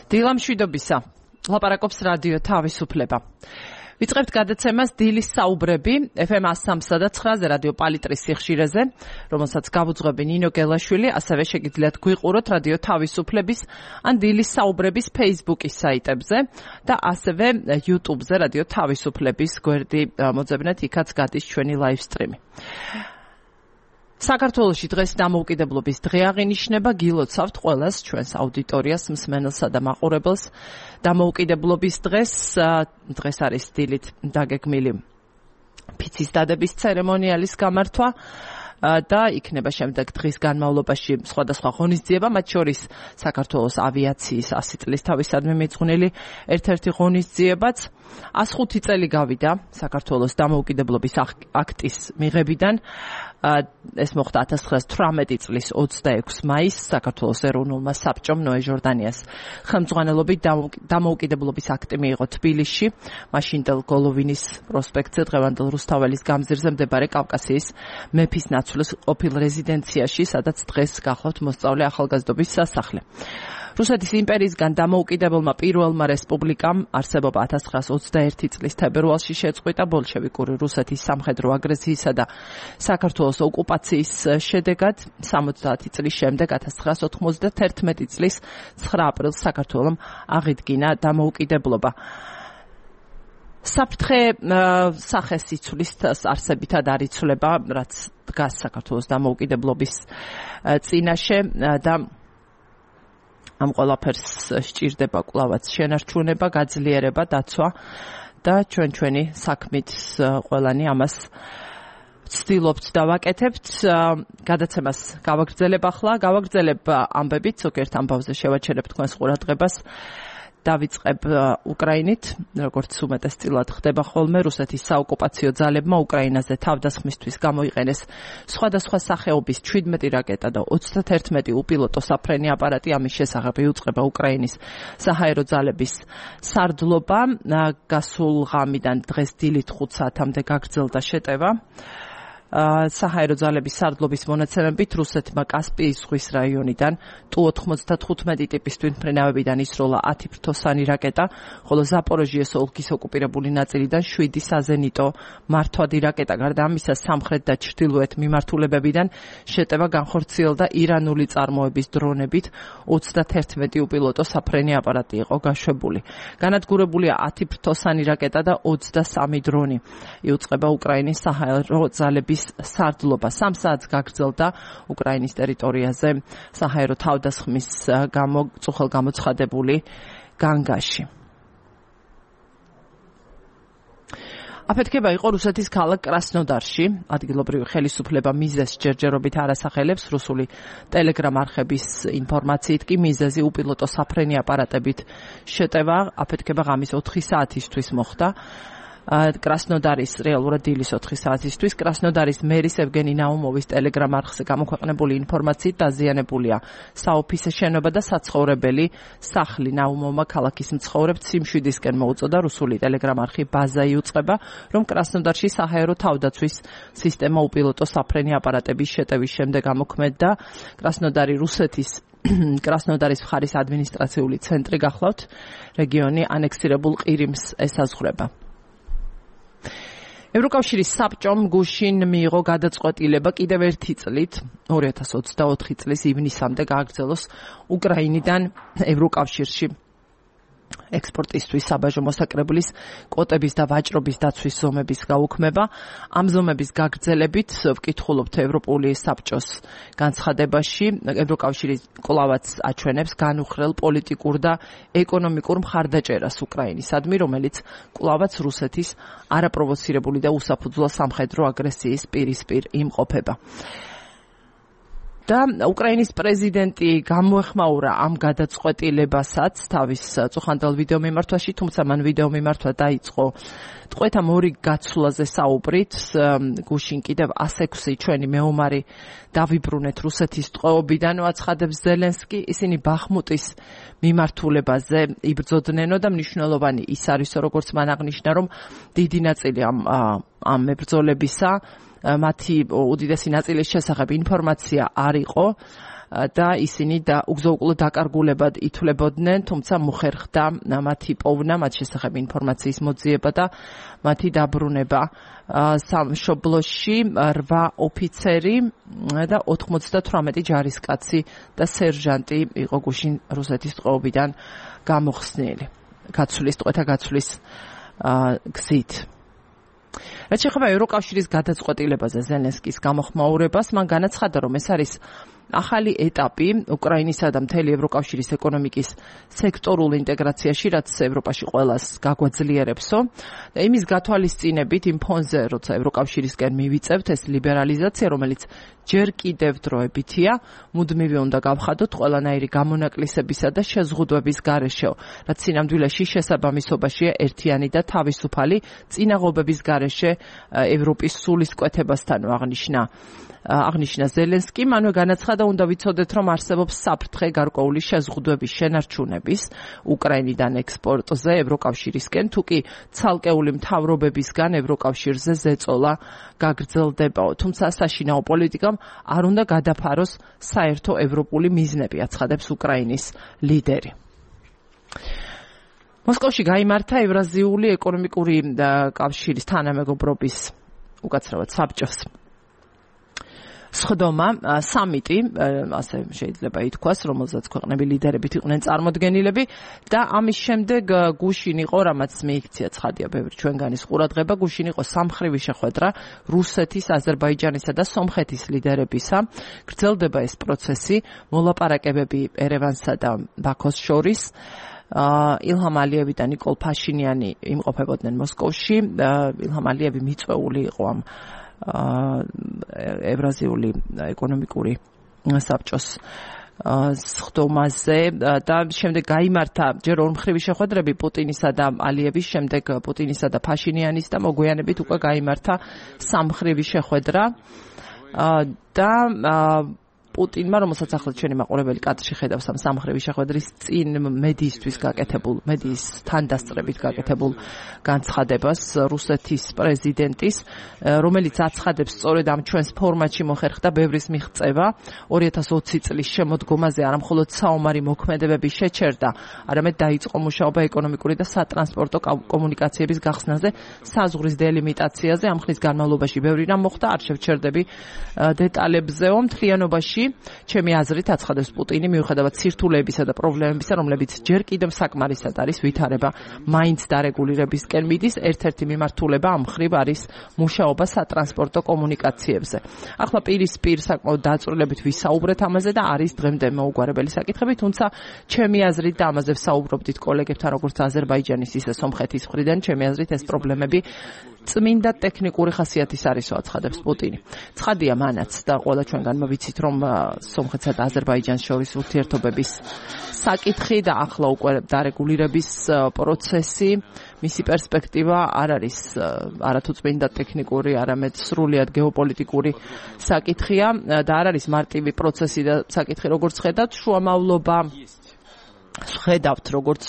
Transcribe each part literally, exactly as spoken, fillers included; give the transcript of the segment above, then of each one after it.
დილამშვიდობისა. ლაპარაკობს რადიო თავისუფლება. ვიწყებთ გადაცემას დილის საუბრები ეფ ემ one oh three და nine-ზე რადიო პალიტრის სიხშირეზე, რომელსაც გავუძღვები ნინო გელაშვილი, ასევე შეგიძლიათ გვიყუროთ რადიო თავისუფლების ან დილის საუბრების Facebook-ის საიტებზე და ასევე YouTube-ზე რადიო თავისუფლების გვერდი მოძებნეთ, იქაც გადის ჩვენი live stream-ი. საქართველოში დღეს დამოუკიდებლობის დღე აღინიშნება, გილოცავთ ყველას ჩვენს აუდიტორიას, მსმენელსა და მაყურებელს. დამოუკიდებლობის დღეს დღეს არის დილით დაგეგმილი ფიცის დადების ცერემონიალის გამართვა და იქნება შემდეგ დღის განმავლობაში სხვადასხვა ღონისძიება, მათ შორის საქართველოს ავიაციის one hundred წლის თავისადმი მიძღვნილი ერთ-ერთი ღონისძიებაც. one hundred five წელი გავიდა საქართველოს დამოუკიდებლობის აქტის მიღებიდან. ეს მოხდა one thousand nine hundred eighteen წლის twenty-six მაისს საქართველოს ეროვნულმა საბჭომ ნოე ჟორდანიას ხელმძღვანელობით დამოუკიდებლობის აქტი მიიღო თბილისში, მაშინდელ გოლოვინის პროსპექტზე, დღევანდელ რუსთაველის გამზირზე მდებარე კავკასიის მეფის ნაცვლის ყოფილ რეზიდენციაში, სადაც დღეს გახლავთ მოსწავლე ახალგაზრდობის სასახლე. რუსეთის იმპერიისგან დამოუკიდებელმა პირველმა რესპუბლიკამ არსებობა one thousand nine hundred twenty-one წლის თებერვალში შეწყვიტა ბოლშევიკური რუსეთის სამხედრო აგრესიისა და საქართველოს ოკუპაციის შედეგად. seventy წლის შემდეგ one thousand nine hundred ninety-one წლის nine აპრილს საქართველომ აღიდგინა დამოუკიდებლობა. საფრთხე სახესიცვლის არსებითად არ იცვლება, რაც დგას საქართველოს დამოუკიდებლობის წინაშე და ამ ყველაფერს სჭირდება კვლავაც შენარჩუნება, გაძლიერება, დაცვა და ჩვენ ჩვენი საქმით ყველანი ამას ვცდილობთ და ვაკეთებთ. გადაცემას გავაგრძელებ ახლა, გავაგრძელებ ამბებით, ზოგიერთ ამბავზე შევაჩერებ თქვენს ყურადღებას. დავიწყებ უკრაინით, როგორც უმეტესწილად ხდება ხოლმე, რუსეთის საოკუპაციო ძალებმა უკრაინაზე თავდასხმისთვის გამოიყენეს სხვადასხვა სახეობის seventeen რაკეტა და thirty-one უპილოტო საფრენი აპარატი. ამის შესახებ იუწყება უკრაინის საჰაერო ძალების სარდლობა. გასულ ღამიდან დღეს დილით five საათამდე გაგრძელდა შეტევა. საჰაერო ძალების სარდლობის მონაცემებით რუსეთმა კასპიის ზღვის რაიონიდან ტუ ninety-five ტიპის თვითმფრინავებიდან ისროლა ten ფრთოსანი რაკეტა, ხოლო ზაპოროჟიეს ოლქის ოკუპირებული ნაწილიდან seven საზენიტო მართვადი რაკეტა. გარდა ამისა, სამხრეთ და ჩრდილოეთ მიმართულებებიდან შეტევა განხორციელდა ირანული წარმოების დრონებით, thirty-one უპილოტო საფრენი აპარატი იყო გაშვებული. განადგურებულია ten ფრთოსანი რაკეტა და twenty-three დრონი. იუწყება უკრაინის საჰაერო ძალების სარდლობა. Sam საათს გაგრძელდა უკრაინის ტერიტორიაზე საჰაერო თავდასხმის გამო წუხელ გამოცხადებული განგაში. აფეთქება იყო რუსეთის ქალაქ კრასნოდარში. ადგილობრივი ხელისუფლება მიზეზს ჯერჯერობით არ ასახელებს. რუსული ტელეგრამ არხების ინფორმაციით კი მიზეზი უპილოტო საფრენი აპარატებით შეტევა. აფეთქება ღამის four საათისთვის მოხდა. კრასნოდარის რეალურად დილის four საათისთვის კრასნოდარის მერის ევგენი ნაუმოვის ტელეგრამ არხზე გამოქვეყნებული ინფორმაციით დაზიანებულია საოფისე შენობა და საცხოვრებელი სახლი. ნაუმოვმა ქალაქის მცხოვრებთ სიმშვიდისკენ მოუწოდა. რუსული ტელეგრამ არხი ბაზა იუწყება, რომ კრასნოდარში საჰაერო თავდაცვის სისტემა უპილოტო საფრენი აპარატების შეტევის შემდეგ ამოქმედდა. კრასნოდარი რუსეთის კრასნოდარის მხარის ადმინისტრაციული ცენტრი გახლავთ. რეგიონი ანექსირებულ ყირიმს ესაზღვრება. ევროკავშირის საბჭომ გუშინ მიიღო გადაწყვეტილება კიდევ ერთი წლით twenty twenty-four წლის ივნისამდე გააგრძელოს უკრაინიდან ევროკავშირში ექსპორტისთვის საბაჟო მოსაკრებლის კვოტების და ვაჭრობის დაცვის ზომების გაუქმება. ამ ზომების გაგრძელებით ვკითხულობთ ევროპული საბჭოს განცხადებაში. ევროკავშირი კვლავაც აჩვენებს განუხრელ პოლიტიკურ და ეკონომიკურ მხარდაჭერას უკრაინისადმი, რომელიც კვლავაც რუსეთის არაპროვოცირებული და უსაფუძვლო სამხედრო აგრესიის პირისპირ იმყოფება. და უკრაინის პრეზიდენტი გამოეხმაურა ამ გადაწყვეტილებასაც თავის წუხანდელ ვიდეო მიმართვაში, თუმცა მან ვიდეო მიმართვა დაიწყო ტყვეთა მორი გაცვლაზე საუბრით. გუშინ კიდევ one oh six ჩვენი მეომარი დავიბრუნეთ რუსეთის ტყვეობიდან, აცხადებს ზელენსკი. ისინი ბახმუტის მიმართულებაზე იბრძოდნენ და მნიშვნელოვანი ის არის, როგორც მან აღნიშნა, რომ დიდი ნაწილი ამ ამ მებრძოლებისა მათი უდიდესი ნაწილის შესახებ ინფორმაცია არ იყო. და ისინი და უგზო-უკვლოდ დაკარგულებად ითვლებოდნენ, თუმცა მოხერხდა მათი პოვნა, მათ შესახებ ინფორმაციის მოძიება და მათი დაბრუნება. სამშობლოში რვა ოფიცერი და ოთხმოცდათვრამეტი ჯარისკაცი და სერჟანტი იყო გუშინ რუსეთის ტყვეობიდან გამოხსნილი. გაცვლის ტყვეთა გაცვლის გზით. რაც შეეხება ევროკავშირის გადაწყვეტილებაზე ზელენსკის გამოხმაურებას, მან განაცხადა, რომ ეს არის ახალი ეტაპი უკრაინისა და მთელი ევროკავშირის ეკონომიკის სექტორულ ინტეგრაციაში, რაც ევროპაში ყველას გაგვაძლიერებსო და იმის გათვალისწინებით იმ ფონზე, როცა ევროკავშირისკენ მივიწევთ ეს ლიბერალიზაცია, რომელიც ჯერ კიდევ დროებითია, მუდმივი უნდა გავხადოთ ყველანაირი გამონაკლისებისა და შეზღუდვების გარეშე, რაც სინამდვილეში შესაბამისობაშია ერთიანი და თავისუფალი წინაღობების გარეშე ევროპის სულისკვეთებასთან აღნიშნა. აღნიშნა ზელენსკი, მანვე განაცხადა, უნდა ვიცოდეთ, რომ არსებობს საფრთხე გარკვეული შეზღუდვების შენარჩუნების უკრაინიდან ექსპორტზე ევროკავშირისკენ, თუკი ცალკეული მთავრობებისგან ევროკავშირზე ზეწოლა გაგრძელდებაო. თუმცა საშინაო პოლიტიკამ არ უნდა გადაფაროს საერთო ევროპული მიზნები, აცხადებს უკრაინის ლიდერი. მოსკოვში გაიმართა ევრაზიული ეკონომიკური კავშირის თანამეგობრობის უკაცრავად საბჭოს სხდომა, სამიტი, ასე შეიძლება ითქვას, რომელზეც ქვეყნები ლიდერებით იყვნენ წარმოდგენილები და ამის შემდეგ გუშინ იყო, რამაც მიიქცია ცხადია ბევრი ჩვენგანის ყურადღება, გუშინ იყო სამხრივი შეხვედრა რუსეთის, აზერბაიჯანისა და სომხეთის ლიდერებისა. გრძელდება ეს პროცესი, მოლაპარაკებები ერევანსა და ბაქოს შორის. ილჰამ ალიევი და ნიკოლ ფაშინიანი იმყოფებოდნენ მოსკოვში. ილჰამ ალიევი მიწვეული იყო ამ ევრაზიული ეკონომიკური საბჭოს სხდომაზე და შემდეგ გაიმართა ჯერ ორმხრივი შეხვედრები პუტინისა და ალიევის, შემდეგ პუტინისა და ფაშინიანის და მოგვიანებით უკვე გაიმართა სამხრივი შეხვედრა და პუტინმა, რომელსაც ახლა ჩვენი მაყურებელი კადრში ხედავს ამ სამხრივი შეხვედრის წინ მედიისთვის გაკეთებულ, მედიის თანდასწრებით გაკეთებულ განცხადებას რუსეთის პრეზიდენტის, რომელიც აცხადებს სწორედ ამ ჩვენს ფორმატში მოხერხდა ბევრის მიღწევა ორი ათას ოცი წლის შემოდგომაზე არა მხოლოდ საომარი მოქმედებების შეჩერდა, არამედ დაიწყო მუშაობა ეკონომიკური და სატრანსპორტო კომუნიკაციების გახსნაზე, საზღვრის დელიმიტაციაზე. ამ ხნის განმავლობაში ბევრი რამ მოხდა, არ შევჩერდები დეტალებზეო. მთლიანობაში ჩემი აზრით აცხადებს პუტინი, მიუხედავად სირთულეებისა და პრობლემებისა, რომლებიც ჯერ კიდევ საკმარისად არის ვითარება მაინც დარეგულირებისკენ მიდის, ერთ-ერთი მიმართულება ამ მხრივ არის მუშაობა სატრანსპორტო კომუნიკაციებზე. ახლა პირისპირ საკმაოდ დაწვრილებით ვისაუბრეთ ამაზე და არის დღემდე მოუგვარებელი საკითხები, თუმცა ჩემი აზრით და ამაზე ვსაუბრობდით კოლეგებთან, როგორც აზერბაიჯანის ისე სომხეთის მხრიდან, ჩემი აზრით ეს პრობლემები წმინდა ტექნიკური ხასიათის არისო, აცხადებს პუტინი. ცხადია მანაც და ყველა ჩვენგანმა ვიცით, რომ სომხეთსა და აზერბაიჯანს შორის ურთიერთობების საკითხი და ახლა უკვე დარეგულირების პროცესი, მისი პერსპექტივა არ არის არათუ წმინდა ტექნიკური, არამედ სრულიად გეოპოლიტიკური საკითხია და არ არის მარტივი პროცესი და საკითხი, როგორც ხედავთ, შუამავლობა ხედავთ, როგორც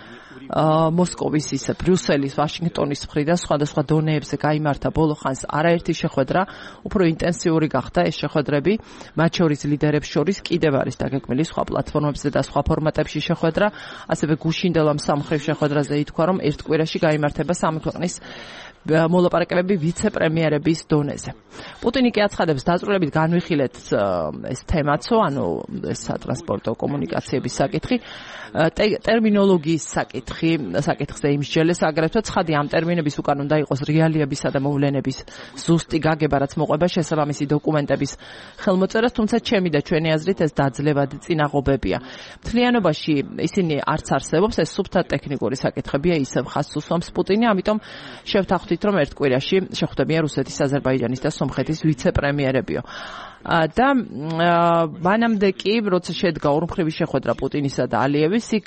მოსკოვის, ისე ბრიუსელის, ვაშინგტონის მხრიდან სხვადასხვა დონეებზე გაიმართა ბოლო ხანს არაერთი შეხვედრა, უფრო ინტენსიური გახდა ეს შეხვედრები, მათ შორის ლიდერებს შორის კიდევ არის დაგეგმილი სხვა პლატფორმებზე და სხვა ფორმატებში შეხვედრა, ასევე გუშინდელ ამ სამხრივ შეხვედრაზე ითქვა, რომ ერთ კვირაში გაიმართება სამი ქვეყნის მოლაპარაკებები ვიცე-პრემიერების დონეზე. პუტინი კი აცხადებს, დაწვრილებით განვიხილეთ ეს თემაცო, ანუ ეს სატრანსპორტო კომუნიკაციების საკითხი, ტერმინოლოგიის საკითხი, საკითხზე იმსჯელეს აგრეთვე, ცხადია ამ ტერმინების უკან უნდა იყოს რეალიებისა და მოვლენების ზუსტი გაგება, რაც მოყვება შესაბამისი დოკუმენტების ხელმოწერას, თუმცა ჩემი და ჩვენი აზრით ეს დაძლევადი წინაღობებია. მთლიანობაში ისინი არც არსებობს, ეს სუფთა ტექნიკური საკითხებია, ისევ ხაზს უსვამს პუტინი, ამიტომ შევთანხმდით, რომ ერთ კვირაში შეხვდებიან რუსეთის, აზერბაიჯანის და სომხეთის ვიცე-პრემიერებიო. და მანამდე კი, როცა შედგა ორმხრივი შეხვედრა პუტინისა და ალიევის, იქ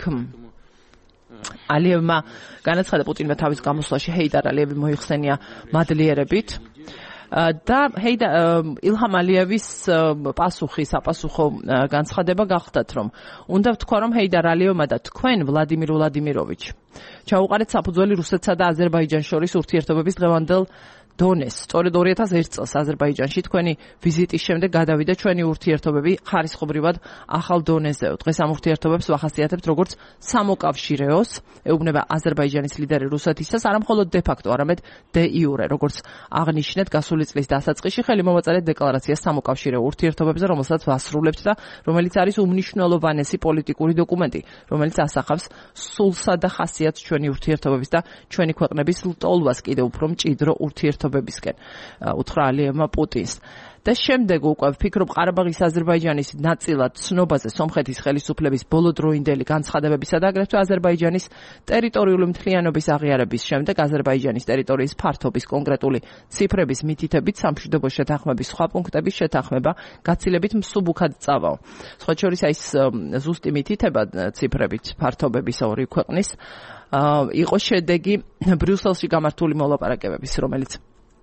ალიევმა განაცხადა პუტინმა თავის გამოსვლაში ჰეიდარ ალიევი მოიხსენია მადლიერებით. და ჰეიდა ილჰამ ალიევის პასუხი, საპასუხო განცხადება გახდათ, რომ უნდა ვთქვა, რომ ჰეიდარ ალიევმა და თქვენ ვლადიმირ ვლადიმიროვიჩ ჩაუყარეთ საფუძველი რუსეთსა და აზერბაიჯანს შორის ურთიერთობების დღევანდელ დონეს. სწორედ ორი ათას ერთი წელს აზერბაიჯანში თქვენი ვიზიტის შემდეგ გადავიდა ჩვენი ურთიერთობები ხარისხობრივად ახალ დონეზეო. დღეს ამ ურთიერთობებს ვახასიათებთ როგორც სამოკავშირეოს, ეუბნება აზერბაიჯანის ლიდერი რუსეთისას, არა მხოლოდ de facto, არამედ de iure, როგორც აღნიშნეთ გასული წლის დასაწყისში ხელი მოვაწარეთ დეკლარაციას სამოკავშირეო ურთიერთობებზე, რომელსაც ვასრულებთ და რომელიც არის უმნიშვნელოვანესი პოლიტიკური დოკუმენტი, რომელიც ასახავს სულსა და ხასიათს ჩვენი ურთიერთობების და ჩვენი ქვეყნების ლტოლვას კიდევ უფრო მჭიდრო ურთიერთობებისკენ, უთხრა ალიევმა პუტინს. და შემდეგ უკვე ვფიქრობ ყარაბაღის აზერბაიჯანის ნაწილად ცნობაზე სომხეთის ხელისუფლების ბოლოდროინდელი განცხადებებისა და აგრეთვე აზერბაიჯანის ტერიტორიული მთლიანობის აღიარების შემდეგ აზერბაიჯანის ტერიტორიის ფართობის კონკრეტული ციფრების მითითებით სამშვიდობო შეთანხმების სხვა პუნქტების შეთანხმება გაცილებით მსუბუქად წავაო. სხვა შორის აი ეს ზუსტი მითითება ციფრებით ფართობების ორი ქვეყნის იყო შედეგი ბრიუსელში გამართული მოლაპარაკებების, რომელიც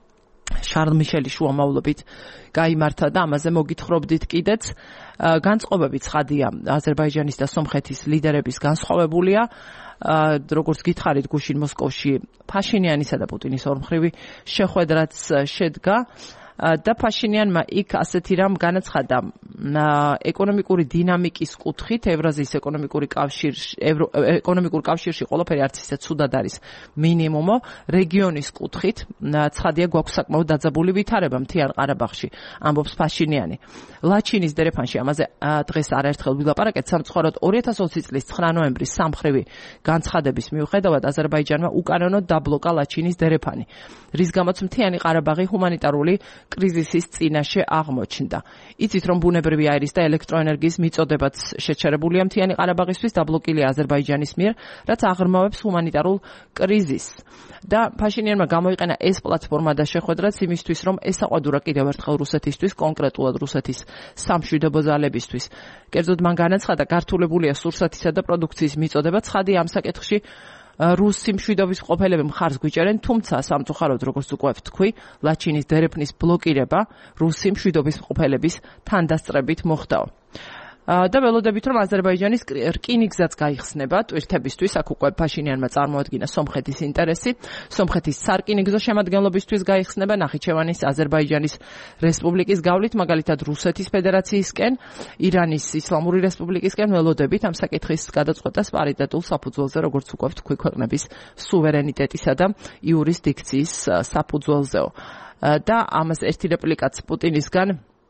შარლ მიშელის შუამავლობით გაიმართა და ამაზე მოგითხრობდით კიდეც. განწყობები ცხადია აზერბაიჯანის და სომხეთის ლიდერების განსხვავებულია. როგორც გითხარით, გუშინ მოსკოვში ფაშინიანისა და პუტინის ორმხრივი შეხვედრაც შედგა და ფაშინიანმა იქ ასეთი რამ განაცხადა ეკონომიკური დინამიკის კუთხით ევრაზიის ეკონომიკური კავშირში ეკონომიკურ კავშირში ყველაფერი არც ისე ცუდად არის მინიმუმო რეგიონის კუთხით ცხადია გვაქვს საკმაოდ დაძაბული ვითარება მთიან ყარაბაღში ამბობს ფაშინიანი ლაჩინის დერეფანში ამაზე დღეს არაერთხელ ვილაპარაკეთ სამწუხაროდ ორი ათას ოცი წლის ცხრა ნოემბრის სამხრივი განცხადების მიუხედავად აზერბაიჯანმა უკანონოდ დაბლოკა ლაჩინის დერეფანი რის გამოც მთიანი ყარაბაღი ჰუმანიტარული კრიზისის წინაშე აღმოჩნდა. იცით რომ ბუნებრივი აირის და ელექტროენერგიის მიწოდებაც შეჩერებულია მთიანი ყარაბაღისთვის დაბლოკილია აზერბაიჯანის მიერ, რაც აღრმავებს ჰუმანიტარულ კრიზისს. და ფაშინიანმა გამოიყენა ეს პლატფორმა და შეხვედრაც იმისთვის, რომ ესაყვადურა კიდევ ერთხელ რუსეთისთვის, კონკრეტულად რუსეთის სამშვიდობო ძალებისთვის. კერძოდ მან განაცხადა, გართულებულია სურსათისა და პროდუქციის მიწოდება, ცხადია ამ საკითხში რუსი მშვიდობის ყოფილები მხარს გვიჭერენ, თუმცა სამწუხაროდ როგორც უკვე ვთქვი, ლაჩინის დერეფნის ბლოკირება რუსი მშვიდობის ყოფილების თანდასწრებით მოხდაო. და ველოდებით რომ აზერბაიჯანის რკინიგზაც გაიხსნება ტვირთებისთვის, აქ უკვე ფაშინიანმა წარმოადგინა სომხეთის ინტერესი, სომხეთის სარკინიგზო შემადგენლობისთვის გაიხსნება ნახიჩევანის აზერბაიჯანის რესპუბლიკის გავლით, მაგალითად რუსეთის ფედერაციისკენ, ირანის ისლამური რესპუბლიკისკენ ველოდებით ამ საკითხის გადაწყვეტას პარიტეტულ საფუძველზე, როგორც უკვე ვთქვი, ქვეყნების სუვერენიტეტისა და იურისდიქციის საფუძველზეო. და ამას ერთი რეპლიკაც პუტინისგან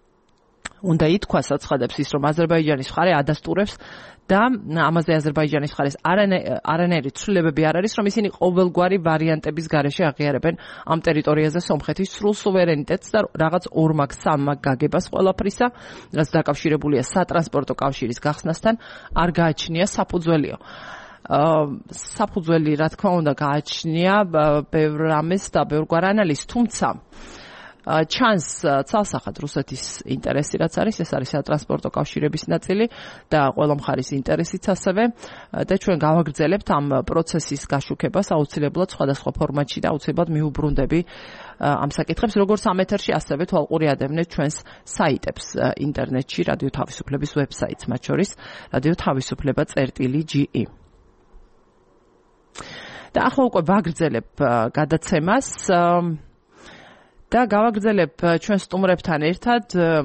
უნდა ითქვას, აცხადებს ის, რომ აზერბაიჯანის მხარე ადასტურებს და ამაზე აზერბაიჯანის მხარეს არანაირი ცვლილებები არ არის, რომ ისინი ყოველგვარი ვარიანტების გარეშე აღიარებენ ამ ტერიტორიაზე სომხეთის სრულ სუვერენიტეტს და რაღაც ორმაგ სამმაგ გაგებას ყველაფრისა, რაც დაკავშირებულია სატრანსპორტო კავშირის გახსნასთან, არ გააჩნია საფუძველიო. საფუძველი, რა თქმა უნდა, გააჩნია ბევრ ამეს და ბევრგვარ ანალიზს, თუმცა ჩანს ცალსახად რუსეთის ინტერესი რაც არის, ეს არის სატრანსპორტო კავშირების ნაწილი და ყველა მხარის ინტერესიც ასევე და ჩვენ გავაგრძელებთ ამ პროცესის გაშუქებას აუცილებლად სხვადასხვა ფორმატში და აუცილებლად მიუბრუნდები ამ საკითხებს, როგორც ამ ეთერში, ასევე თვალყურიადებნეთ ჩვენს საიტებს ინტერნეტში, რადიო თავისუფლების ვებსაიტს, მათ შორის რადიო თავისუფლება წერტილი ჯი ი. და ახლა უკვე ვაგრძელებ გადაცემას და გავაგრძელებ ჩვენ სტუმრებთან ერთად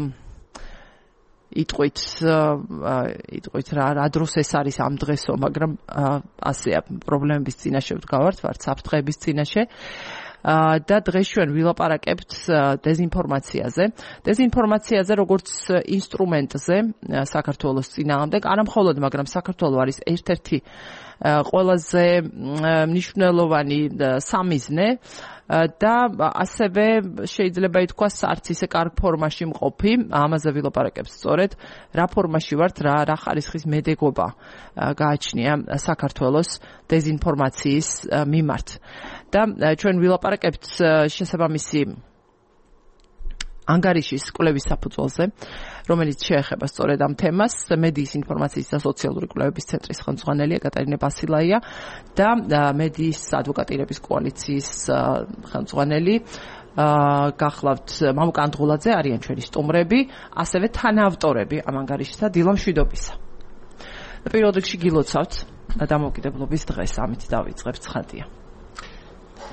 იტყვით იტყვით რა რა დროს ეს არის ამ დღესო, მაგრამ ასეა პრობლემების წინაშე ვდგავართ, ვართ საფრთხეების წინაშე. და დღეს ჩვენ ვილაპარაკებთ დეზინფორმაციაზე. დეზინფორმაციაზე როგორც ინსტრუმენტზე საქართველოს წინააღმდეგ, არა მხოლოდ, მაგრამ საქართველო არის ერთ-ერთი ყველაზე მნიშვნელოვანი სამიზნე და ასევე შეიძლება ითქვას არც ისე კარგ ფორმაში მყოფი, ამაზე ვილაპარაკებთ სწორედ, რა ფორმაში ვართ, რა რა ხარისხის მედეგობა გააჩნია საქართველოს დეზინფორმაციის მიმართ. და ჩვენ ვილაპარაკებთ შესაბამისი ანგარიშის კვლევის საფუძველზე, რომელიც შეეხება სწორედ ამ თემას, მედიის ინფორმაციის და სოციალური კვლევების ცენტრის ხელმძღვანელი ეკატერინე ბასილაია და მედიის ადვოკატირების კოალიციის ხელმძღვანელი გახლავთ მამუკა ანდღულაძე, არიან ჩვენი სტუმრები, ასევე თანაავტორები ამ ანგარიშისა დილა მშვიდობისა. პირველ რიგში გილოცავთ დამოუკიდებლობის დღეს, ამით დავიწყებთ, ცხადია.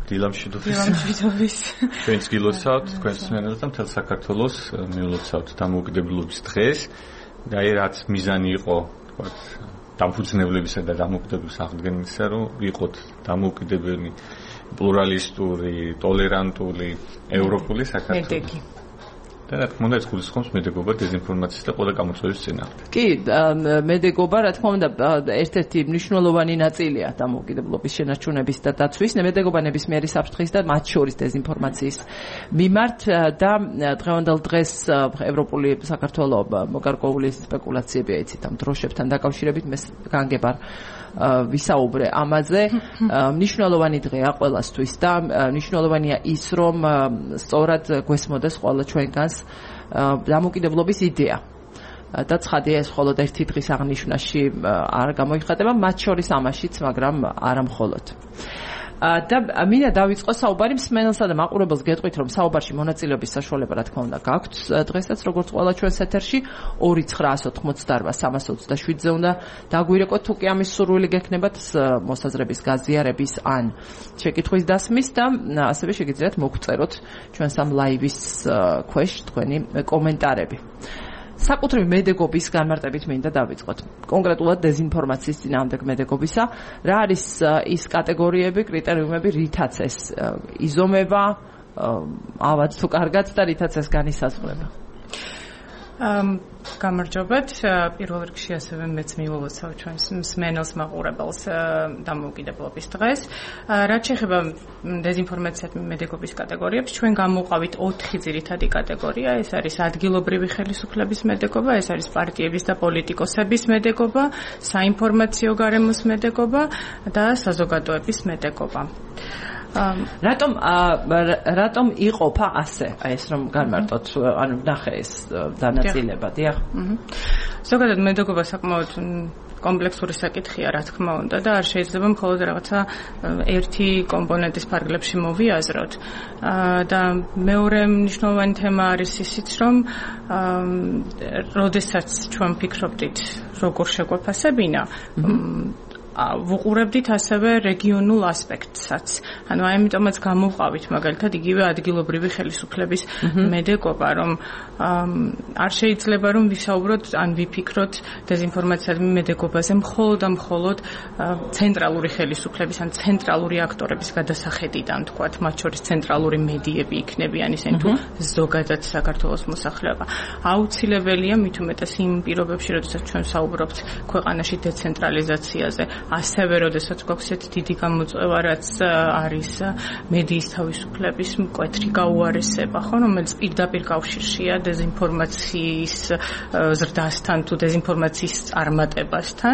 დილამშვიდობის. ჩვენც გილოცავთ, თქვენს მსმენელს და მთელ საქართველოს მიულოცავთ დამოუკიდებლობის დღეს. და აი რაც მიზანი იყო, თქვათ, დამფუძნებლებისა და დამოუკიდებლობის აღდგენისა, რომ ვიყოთ დამოუკიდებელი, პლურალისტური, ტოლერანტული, ევროპული საქართველო. და რა თქმა უნდა, ეს გულისხმობს მედეგობა დეზინფორმაციის და ყველა გამოწვევის წინააღმდეგ. კი, მედეგობა, რა თქმა უნდა, ერთ-ერთი მნიშვნელოვანი ნაწილია დამოუკიდებლობის შენარჩუნების და დაცვის, მედეგობა ნებისმიერი საფრთხის და მათ შორის დეზინფორმაციის მიმართ და დღევანდელ დღეს ევროპული საქართველოს მოგარკვეული სპეკულაციები ეცით ამ დროშებთან დაკავშირებით მე განგებარ ვისაუბრე ამაზე. მნიშვნელოვანი დღეა ყველასთვის და მნიშვნელოვანია ის, რომ სწორად გვესმოდეს ყველა ჩვენგანს დამოუკიდებლობის იდეა. და ცხადია ეს მხოლოდ ერთი დღის აღნიშვნაში არ გამოიხატება, მათ შორის ამაშიც, მაგრამ არა მხოლოდ. და მინდა დავიწყო საუბარი მსმენელსა და მაყურებელს გეტყვით, რომ საუბარში მონაწილეობის საშუალება რა თქმა უნდა გაქვთ დღესაც როგორც ყველა ჩვენს ეთერში ორი ცხრაას ოცდაოთხ სამას ოცდაშვიდზე უნდა დაგვირეკოთ, თუ კი ამის სურვილი გექნებათ მოსაზრების გაზიარების ან შეკითხვის დასმის და ასევე შეგიძლიათ მოგწეროთ ჩვენს ამ ლაივის ქვეშ თქვენი კომენტარები. საკუთრივ მედეგობის განმარტებით მინდა დავიწყოთ. კონკრეტულად დეზინფორმაციის წინააღმდეგ მედეგობისა, რა არის ის კატეგორიები, კრიტერიუმები, რითაც ეს იზომება, ავად თუ კარგად და რითაც ეს განისაზღვრება. გამარჯობათ, პირველ რიგში ასევე მეც მიულოცავ ჩვენს მსმენელს მაყურებელს დამოუკიდებლობის დღეს. რაც შეეხება დეზინფორმაციად მედეგობის კატეგორიებს, ჩვენ გამოვყავით ოთხი ძირითადი კატეგორია. ეს არის ადგილობრივი ხელისუფლების მედეგობა, ეს არის პარტიების და პოლიტიკოსების მედეგობა, საინფორმაციო გარემოს მედეგობა და საზოგადოების მედეგობა. რატომ რატომ იყოფა ასე? აი ეს რომ განმარტოთ, ანუ ნახე ეს დანაწილება, დიახ. ზოგადად მედეგობა საკმაოდ კომპლექსური საკითხია, რა თქმა უნდა, და არ შეიძლება მხოლოდ რაღაცა ერთი კომპონენტის ფარგლებში მოვიაზროთ. და მეორე მნიშვნელოვანი თემა არის ისიც, რომ როდესაც ჩვენ ფიქრობდით, როგორ შეგვაფასებინა, ვუყურებდით ასევე რეგიონულ ასპექტსაც. ანუ აი ამიტომაც გამოვყავით მაგალითად იგივე ადგილობრივი ხელისუფლების მედეგობა, რომ არ შეიძლება რომ ვისაუბროთ ან ვიფიქროთ დეზინფორმაციად მედეგობაზე მხოლოდ და მხოლოდ ცენტრალური ხელისუფლების ან ცენტრალური აქტორების გადასახედიდან, თქვათ, მათ შორის ცენტრალური მედიები იქნებიან ისინი თუ ზოგადად საქართველოს მოსახლეობა. აუცილებელია მით უმეტეს იმ პირობებში, როდესაც ჩვენ საუბრობთ ქვეყანაში დეცენტრალიზაციაზე, ასევე როდესაც გვაქვს ეს დიდი გამოწვევა, რაც არის მედიის თავისუფლების მკვეთრი გაუარესება, ხო, რომელიც პირდაპირ კავშირშია დეზინფორმაციის ზრდასთან თუ დეზინფორმაციის წარმატებასთან.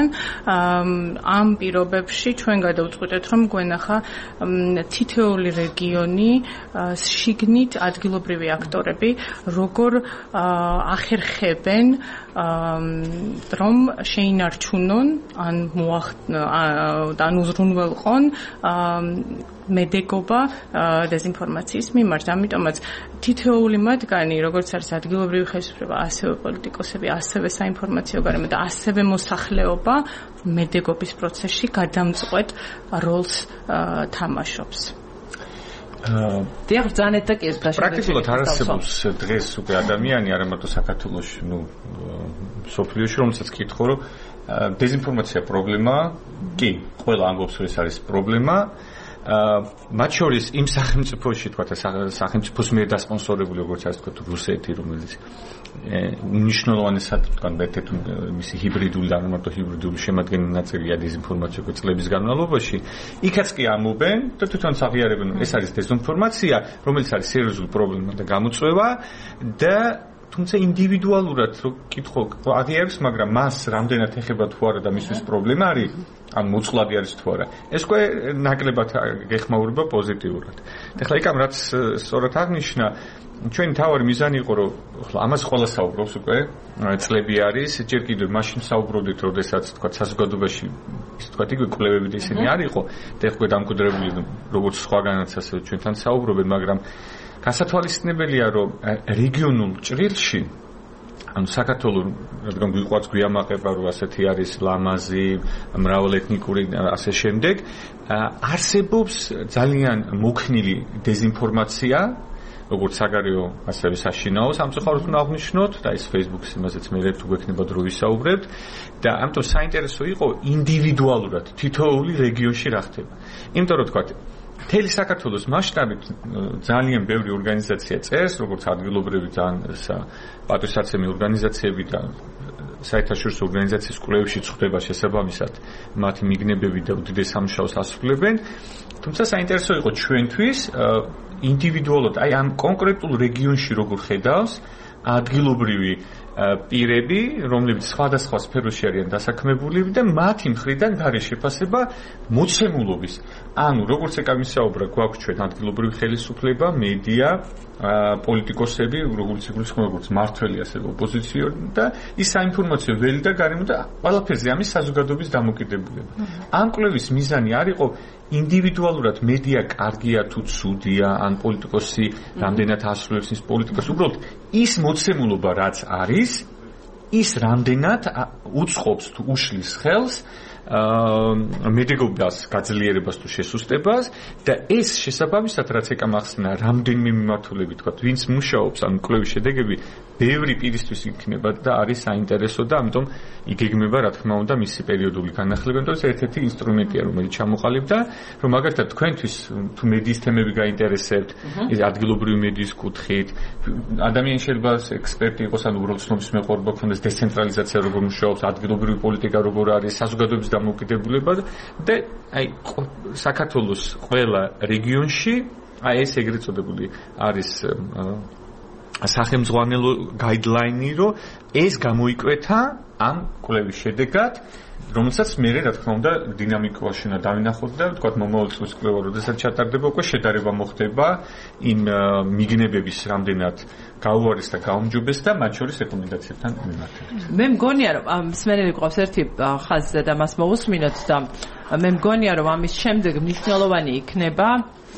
ამ პირობებში ჩვენ გადავწყვეტეთ, რომ გვენახა თითოეული რეგიონი შიგნით ადგილობრივი აქტორები როგორ ახერხებენ რომ შეინარჩუნონ ან ან უზრუნველყონ მედეგობა დეზინფორმაციის მიმართ. ამიტომაც თითოეული მათგანი, როგორც არის ადგილობრივი ხელისუფლება, ასევე პოლიტიკოსები, ასევე საინფორმაციო გარემო და ასევე მოსახლეობა მედეგობის პროცესში გადამწყვეტ როლს თამაშობს. დიახ, ძალიან და კი ეს პრაქტიკულად არ არსებობს დღეს უკვე ადამიანი, არა მარტო საქართველოში, ნუ სოფლიოში, რომელსაც კითხო, რომ დეზინფორმაცია პრობლემაა, კი, ყველა ამბობს, რომ ეს არის პრობლემა. მათ შორის იმ სახელმწიფოში, თქვა, სახელმწიფოს მიერ დასპონსორებული, როგორც არის თქვა, რუსეთი, რომელიც მნიშვნელოვანესად, თქვა, ერთ-ერთი მისი ჰიბრიდული და არა მარტო ჰიბრიდული შემადგენელი ნაწილია დეზინფორმაცია წლების განმავლობაში. იქაც კი ამობენ და თვითონაც აღიარებენ, ეს არის დეზინფორმაცია, რომელიც არის სერიოზული პრობლემა და გამოწვევა და თუმცა ინდივიდუალურად რო კითხო აღიარებს, მაგრამ მას რამდენად ეხება თუ არა და მისთვის პრობლემა არის, ან მოწყვლადი არის თუ არა. ეს უკვე ნაკლებად გეხმაურება პოზიტიურად. ეხლა იქამ რაც სწორად აღნიშნა, ჩვენი თავი მიზანი იყო, რომ ამას ყველა საუბრობს უკვე, წლები არის, ჯერ კიდევ მაშინ საუბრობდით, როდესაც თქვა საზოგადოებაში, თქვა იგვე კვლევები და ისინი არ იყო, და ეხლა დამკვიდრებული როგორც სხვაგანაც ასევე ჩვენთან საუბრობენ, მაგრამ გასათვალისწინებელია, რომ რეგიონულ ჭრილში ანუ საქართველოს რადგან გვიყვარს გვიამაყება რომ ასეთი არის ლამაზი, მრავალეთნიკური ასე შემდეგ, არსებობს ძალიან მოქნილი დეზინფორმაცია, როგორც საგარეო, ასევე საშინაო სამწუხაროდ უნდა აღნიშნოთ და ეს Facebook-ის იმაზეც მე თუ გვექნება დრო ვისაუბრებთ და ამიტომ საინტერესო იყო ინდივიდუალურად თითოეული რეგიონში რა ხდება. იმიტომ რომ თქვა მთელი საქართველოს მასშტაბით ძალიან ბევრი ორგანიზაცია წერს, როგორც ადგილობრივი ძალიან პატივსაცემი ორგანიზაციები და საერთაშორისო ორგანიზაციის კვლევებში წხვდება შესაბამისად მათი მიგნებები და უდიდეს სამუშაოს ასრულებენ. თუმცა საინტერესო იყო ჩვენთვის ინდივიდუალურად, აი ამ კონკრეტულ რეგიონში როგორ ხედავს ადგილობრივი პირები, რომლებიც სხვადასხვა სფეროში არიან დასაქმებული და მათი მხრიდან გარე შეფასება მოცემულობის. ანუ როგორც ეკავისაუბრა გვაქვს ჩვენ ადგილობრივი ხელისუფლება, მედია, პოლიტიკოსები, როგორც იგულისხმება როგორც მართველი ასევე ოპოზიციონერი და ის საინფორმაციო ველი და გარემო და ყველაფერზე ამის საზოგადოების დამოკიდებულება. ამ კვლევის მიზანი არ იყო ინდივიდუალურად მედია კარგია თუ ცუდია, ან პოლიტიკოსი რამდენად ასრულებს ის პოლიტიკას, უბრალოდ ის მოცემულობა რაც არის, ის რამდენად უწყობს თუ უშლის ხელს მედეგობას გაძლიერებას თუ შესუსტებას და ეს შესაბამისად რაც ეკამახსნა რამდენიმე მიმართულებით თქვა ვინც მუშაობს ან კვლევის შედეგები ბევრი პირისთვის იქნება და არის საინტერესო და ამიტომ იგეგმება რა თქმა უნდა მისი პერიოდული განახლება და ეს ერთ-ერთი ინსტრუმენტია რომელიც ჩამოყალიბდა რომ მაგალითად თქვენთვის თუ მედიის თემები გაინტერესებთ ეს ადგილობრივი მედიის კუთხით ადამიანი შეიძლება ექსპერტი იყოს ან უბრალოდ ცნობის მეყობრება ქონდეს დეცენტრალიზაცია როგორ მუშაობს ადგილობრივი პოლიტიკა როგორ არის საზოგადოების დამოკიდებულება და აი საქართველოს ყველა რეგიონში აი ეს ეგრეთ წოდებული არის სახელმძღვანელო გაიდლაინი რომ ეს გამოიკვეთა ამ კვლევის შედეგად რომელსაც მე რა თქმა უნდა დინამიკაში უნდა დავინახოთ და თქვა მომავალ წლის კვლევა როდესაც ჩატარდება უკვე შედარება მოხდება იმ მიგნებების რამდენად გაუარეს და გაუმჯობეს და მათ შორის რეკომენდაციებთან მიმართებით. მე მგონია რომ ამ მსმენელი ყავს ერთი ხაზზე და მას მოვუსმინოთ და მე მგონია რომ ამის შემდეგ მნიშვნელოვანი იქნება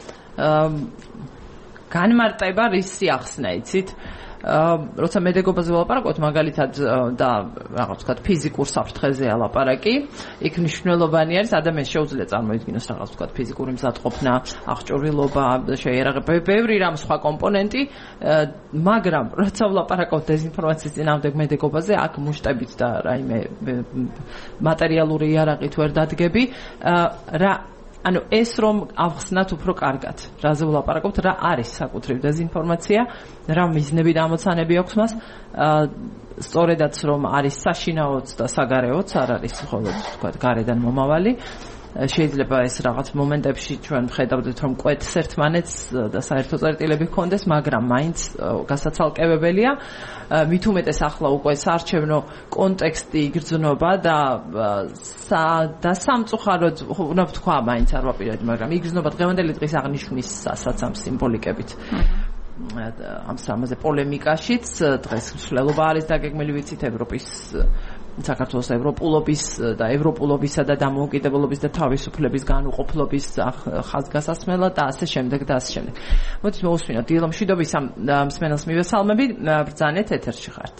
განმარტება რის ახსნა იცით როცა მედეგობაზე ვლაპარაკობთ მაგალითად და რაღაც ვთქვათ ფიზიკურ საფრთხეზეა ლაპარაკი იქ მნიშვნელოვანი არის ადამიანს შეუძლია წარმოიდგინოს რაღაც ვთქვათ ფიზიკური მზადყოფნა აღჭურვილობა შეიარაღება ბევრი რამ სხვა კომპონენტი მაგრამ როცა ვლაპარაკობთ დეზინფორმაციის წინააღმდეგ მედეგობაზე აქ მუშტებით და რაიმე მატერიალური იარაღით ვერ დადგები რა ანუ ეს რომ ავხსნათ უფრო კარგად რაზე ვლაპარაკობთ რა არის საკუთრივ დეზინფორმაცია რა მიზნები და ამოცანები აქვს მას სწორედაც რომ არის საშინაოც და საგარეოც არ არის მხოლოდ თქვა გარედან მომავალი შეიძლება ეს რაღაც მომენტებში ჩვენ ვხედავდით რომ კვეთს ერთმანეთს და საერთო წერტილები ჰქონდეს მაგრამ მაინც გასაცალკევებელია მით უმეტეს ახლა უკვე საარჩევნო კონტექსტი იგრძნობა და და სამწუხაროდ უნდა ვთქვა მაინც არ ვაპირებდი მაგრამ იგრძნობა დღევანდელი დღის აღნიშვნის საცამ სიმბოლიკებით ამ სამაზე პოლემიკაშიც დღეს მსვლელობა არის დაგეგმილი ვიცით ევროპის საქართველოს ევროპულობის და ევროპულობისა და დამოუკიდებლობის და თავისუფლების განუყოფლობის ხაზგასასმელად და ასე შემდეგ და ასე შემდეგ. მოდით მოვუსმინოთ დილო მშვიდობის ამ მსმენელს მივესალმები, ბრძანეთ ეთერში ხართ.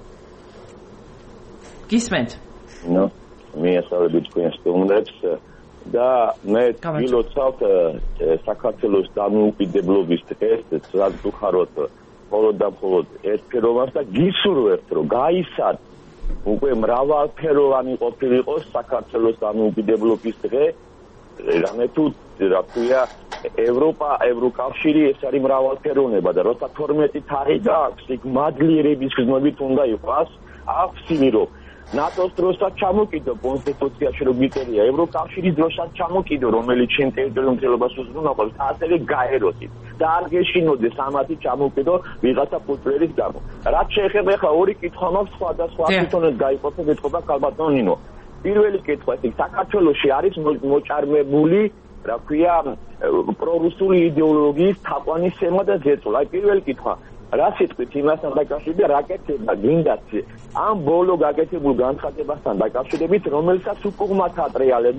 გისმენთ? ნო, მიესალმები თქვენ სტუმრებს და მე გილოცავთ საქართველოს დამოუკიდებლობის დღეს, რაც უხაროთ მხოლოდ და მხოლოდ ერთფეროვანს და გისურვებთ რომ გაისად უკვე მრავალფეროვანი ყოფილიყო საქართველოს დამოუკიდებლობის დღე რამე თუ რა ქვია ევროპა ევროკავშირი ეს არის მრავალფეროვნება და როცა თორმეტი თაღი გაქვს იქ მადლიერების გზნობით უნდა იყოს აქვს იმი რომ ნატოს დროსაც ჩამოკიდო კონსტიტუციაში რომ გიწერია ევროკავშირის დროსაც ჩამოკიდო რომელიც შენ ტერიტორიულ მთლობას უზრუნავებს ასევე გაეროსით და არ გეშინოდეს ამათი ჩამოკიდო ვიღაცა პუტლერის გამო რაც შეეხება ხა ორი კითხვა მაქვს სხვადასხვა თვითონაც გაიყოფა კითხვა ქალბატონ ნინო პირველი კითხვა ის საქართველოში არის მოჭარმებული რა ქვია პრორუსული იდეოლოგიის თაყვანისცემა და ზეწოლა აი პირველი კითხვა რა სიტყვით იმასთან დაკავშირებით რაკეთება გინდათ ამ ბოლო გაკეთებულ განცხადებასთან დაკავშირებით რომელსაც უკუღმათ ატრიალებენ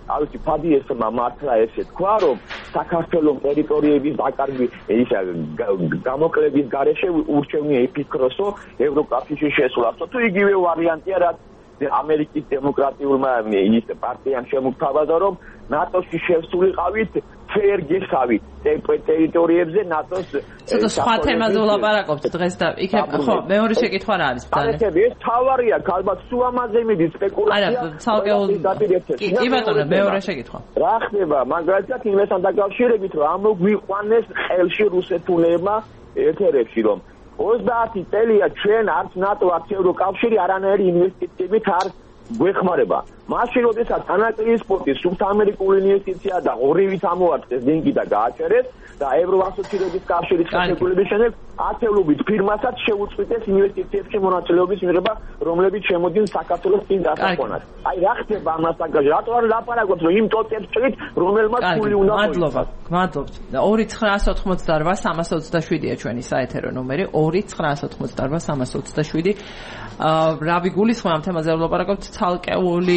ავიცი ფადიესმა მართლა ესე თქვა, რომ საქართველოს ტერიტორიების დაკარგვი ისა გამოკლების გარეშე ურჩევნია იფიქროსო ევროკავშირში შესვლასო. თუ იგივე ვარიანტია, რაც ამერიკის დემოკრატიულმა ის პარტიამ შემოთავაზა, რომ ნატოში შევსულიყავით ფერ გესავით ტერიტორიებზე ნატოს ცოტა სხვა თემაზე ვლაპარაკობთ დღეს და იქ ხო მეორე შეკითხვა რა არის ბრძანე ეს თავარია ალბათ სულ ამაზე მიდის სპეკულაცია არა ცალკეულ კი ბატონო მეორე შეკითხვა რა ხდება მაგალითად იმასთან დაკავშირებით რომ ამოგვიყვანეს ხელში რუსეთულებმა ეთერებში რომ ოცდაათი წელია ჩვენ არც ნატო არც ევროკავშირი არანაირი ინვესტიციებით არ გვეხმარება. მაშინ როდესაც ანაკრისპორტის სუბამერიკული ინვესტიცია და ორივით ამოარტყეს დინგი და გააჩერეს და ევროასოცირების კავშირის ხელშეკრულების შემდეგ ათეულობით ფირმასაც შეუწყვეტეს ინვესტიციებში მონაწილეობის მიღება, რომლებიც შემოდის საქართველოს წინ დასაქმნად. აი რა ხდება ამასთან გასაგებად? რატო არ ლაპარაკობთ, რომ იმ ტოტებს წერით, რომელმაც ფული უნდა მოიწოს? მადლობა, მადლობთ. ორი ცხრაასი ოთხმოცდაოთხ სამას ოცდაშვიდია ჩვენი საეთერო ნომერი, ორი ცხრაასი ოთხმოცდაოთხ სამას ოცდაშვიდი. რა ვიგულისხმობ ამ თემაზე ვლაპარაკობთ ცალკეული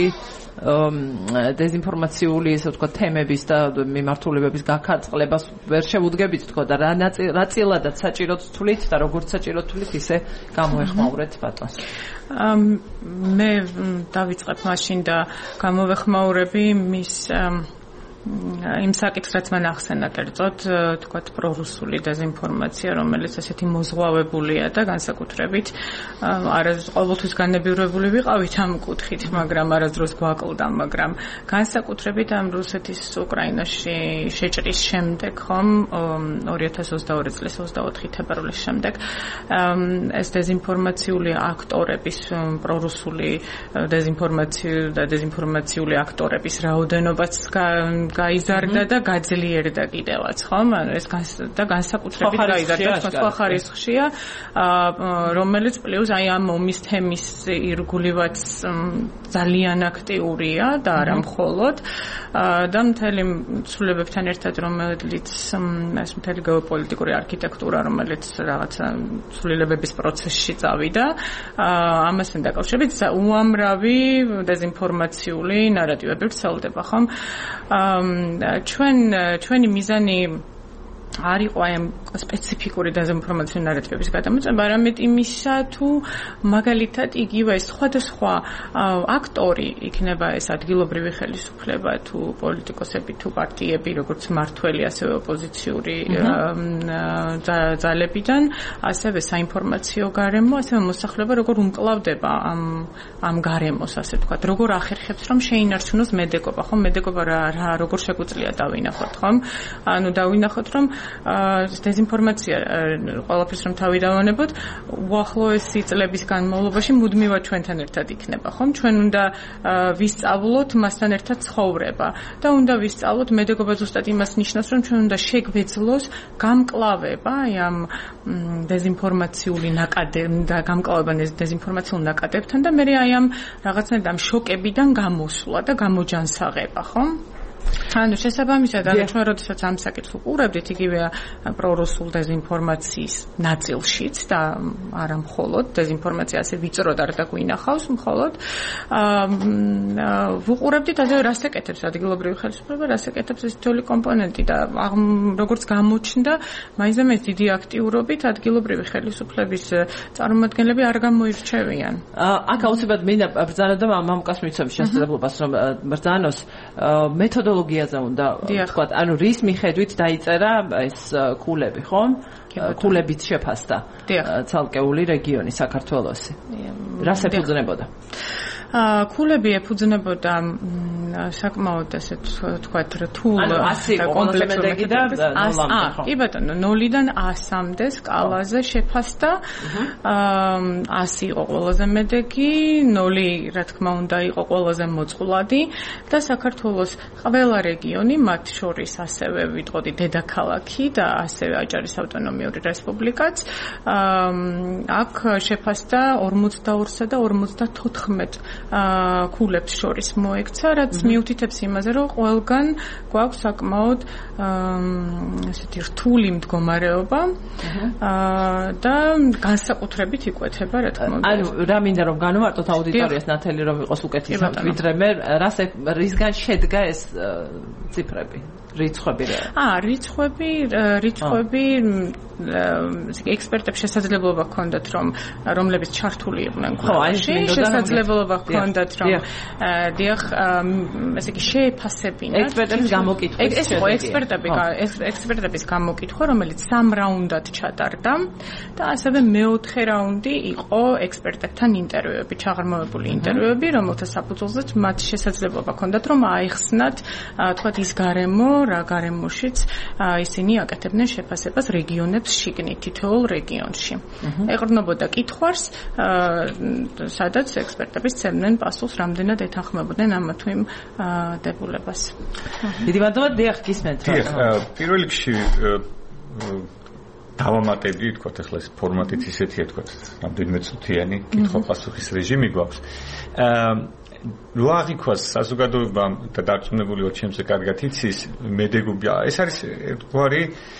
დეзинფორმაციული ესე ვთქვა თემების და მიმართულებების გაქარწყლებას ვერ შევუდგებით თქო და რა ნაწილადაც საჭიროდ თვლით და როგორც საჭიროდ თვლით ისე გამოეხმაურეთ ბატონს. მე დავიწყებ მაშინ და გამოვეხმაურები მის იმ საკითხს მან ახსენა კერძოდ თქვათ პრორუსული დეзинფორმაცია, რომელიც ასეთი მოზღვავებულია და განსაკუთრებით არა ყოველთვის განებივრებული ვიყავით ამ კუთხით, მაგრამ არასდროს გვაკლდა, მაგრამ განსაკუთრებით ამ რუსეთის უკრაინაში შეჭრის შემდეგ, ხომ ორი ათას ოცდაორი წლის ოცდაოთხი თებერვლის შემდეგ ეს დეзинფორმაციული აქტორების პრორუსული დეзинფორმაციული და დეзинფორმაციული აქტორების რაოდენობაც გაიზარდა და გაძლიერდა კიდევაც, ხომ? ეს და განსაკუთრებით გაიზარდა სხვა ხარისხშია, რომელიც პლუს აი ამ ომის თემის ირგვლივაც ძალიან აქტიურია და არა მხოლოდ და მთელი ცვლილებებთან ერთად, რომელიც ეს მთელი გეოპოლიტიკური არქიტექტურა, რომელიც რაღაცა ცვლილებების პროცესში წავიდა, ამასთან დაკავშირებით უამრავი დეзинფორმაციული ნარატივები ვრცელდება, ხომ? ჩვენ ჩვენი მიზანი არ იყო აი სპეციფიკური დეзинფორმაციული ნარატივების გადამოწმება, არამედ იმისა თუ მაგალითად იგივე სხვადასხვა აქტორი იქნება ეს ადგილობრივი ხელისუფლება თუ პოლიტიკოსები თუ პარტიები, როგორც მართველი, ასევე ოპოზიციური ძალებიდან, ასევე საინფორმაციო გარემო, ასევე მოსახლეობა როგორ უმკლავდება ამ ამ გარემოს, ასე ვთქვათ, როგორ ახერხებს რომ შეინარჩუნოს მედეკობა, ხომ? მედეკობა რა როგორ შეგვიძლია დავინახოთ, ხომ? ანუ დავინახოთ რომ დეзинფორმაცია ყველაფერს რომ თავი დავანებოთ, უახლოესი წლების განმავლობაში მუდმივად ჩვენთან ერთად იქნება, ხომ? ჩვენ უნდა ვისწავლოთ მასთან ერთად ცხოვრება და უნდა ვისწავლოთ მედეკობა ზუსტად იმას ნიშნავს, რომ ჩვენ უნდა შეგვეძლოს გამკლავება აი ამ დეзинფორმაციული ნაკადები და გამკლავება დეзинფორმაციულ ნაკადებთან და მე აი ამ რაღაცნაირად ამ შოკებიდან გამოსვლა და გამოჯანსაღება, ხომ? ანუ შესაბამისად, ანუ ჩვენ როდესაც ამ საკითხს უყურებდით, იგივე პრორუსულ დეзинფორმაციის ნაწილშიც და არა მხოლოდ დეзинფორმაცია ასე ვიწროდ არ დაგვინახავს, მხოლოდ ვუყურებდით ასევე რას ეკეთებს ადგილობრივი ხელისუფლება, რას ეკეთებს ეს თითოეული კომპონენტი და როგორც გამოჩნდა, მაინც და მაინც დიდი აქტიურობით ადგილობრივი ხელისუფლების წარმომადგენლები არ გამოირჩევიან. აქ აუცილებლად მინდა ბრძანო და მამუკას მიცემ შესაძლებლობას რომ ბრძანოს მეთოდოლოგიაზე უნდა ვთქვათ, ანუ რის მიხედვით დაიწერა ეს კულები, ხომ? კულებით შეფასდა ცალკეული რეგიონი საქართველოსი. რას ეფუძნებოდა? კულები ეფუძნებოდა საკმაოდ ასე ვთქვათ, რთულ და კომპლექსური და ნოლამდე. კი ბატონო, ნოლიდან ასამდე სკალაზე შეფასდა. ასი იყო ყველაზე მედეგი, ნოლი რა თქმა უნდა იყო ყველაზე მოწყვლადი და საქართველოს ყველა რეგიონი, მათ შორის ასევე ვიტყოდი დედაქალაქი და ასევე აჭარის ავტონომიური რესპუბლიკაც აქ შეფასდა ორმოცდაორსა და ორმოცდათოთხმეტ კულებს შორის მოექცა, რაც მიუთითებს იმაზე, რომ ყველგან გვაქვს საკმაოდ ესეთი რთული მდგომარეობა და განსაკუთრებით იკვეთება, რა თქმა უნდა. ანუ რა მინდა რომ განვარტოთ აუდიტორიას ნათელი რომ იყოს უკეთესად ვიდრე მე რას რისგან შედგა ეს ციფრები რიცხვები რა აა რიცხვები რიცხვები ექსპერტებს შესაძლებლობა ჰქონდათ რომ რომლებიც ჩართული იყვნენ ქვეყანაში შესაძლებლობა ჰქონდათ რომ დიახ ესე იგი შეეფასებინათ ექსპერტების გამოკითხვა ეს იყო ექსპერტები ექსპერტების გამოკითხვა რომელიც სამ რაუნდად ჩატარდა და ასევე მეოთხე რაუნდი იყო ექსპერტებთან ინტერვიუები ჩაღრმავებული ინტერვიუები რომელთა საფუძველზეც მათ შესაძლებლობა ჰქონდათ რომ აიხსნათ თქვათ ის გარემო რა გარემოშიც ისინი აკეთებდნენ შეფასებას რეგიონებს შიგნით თითოეულ რეგიონში. ეყრდნობოდა კითხვას, სადაც ექსპერტები სცემდნენ პასუხს, რამდენად ეთანხმებოდნენ ამ თუ იმ დებულებას. დიდი მადლობა, დიახ, გისმენთ. დიახ, პირველ რიგში დავამატებდი, თქვა ახლა ეს ფორმატიც ისეთია, თქვა რამდენიმე წუთიანი კითხვა-პასუხის რეჟიმი გვაქვს. რო აღიქვას საზოგადოებამ და დარწმუნებული ვარ ჩემზე კარგად იცის მედეგობი ეს არის ერთგვარი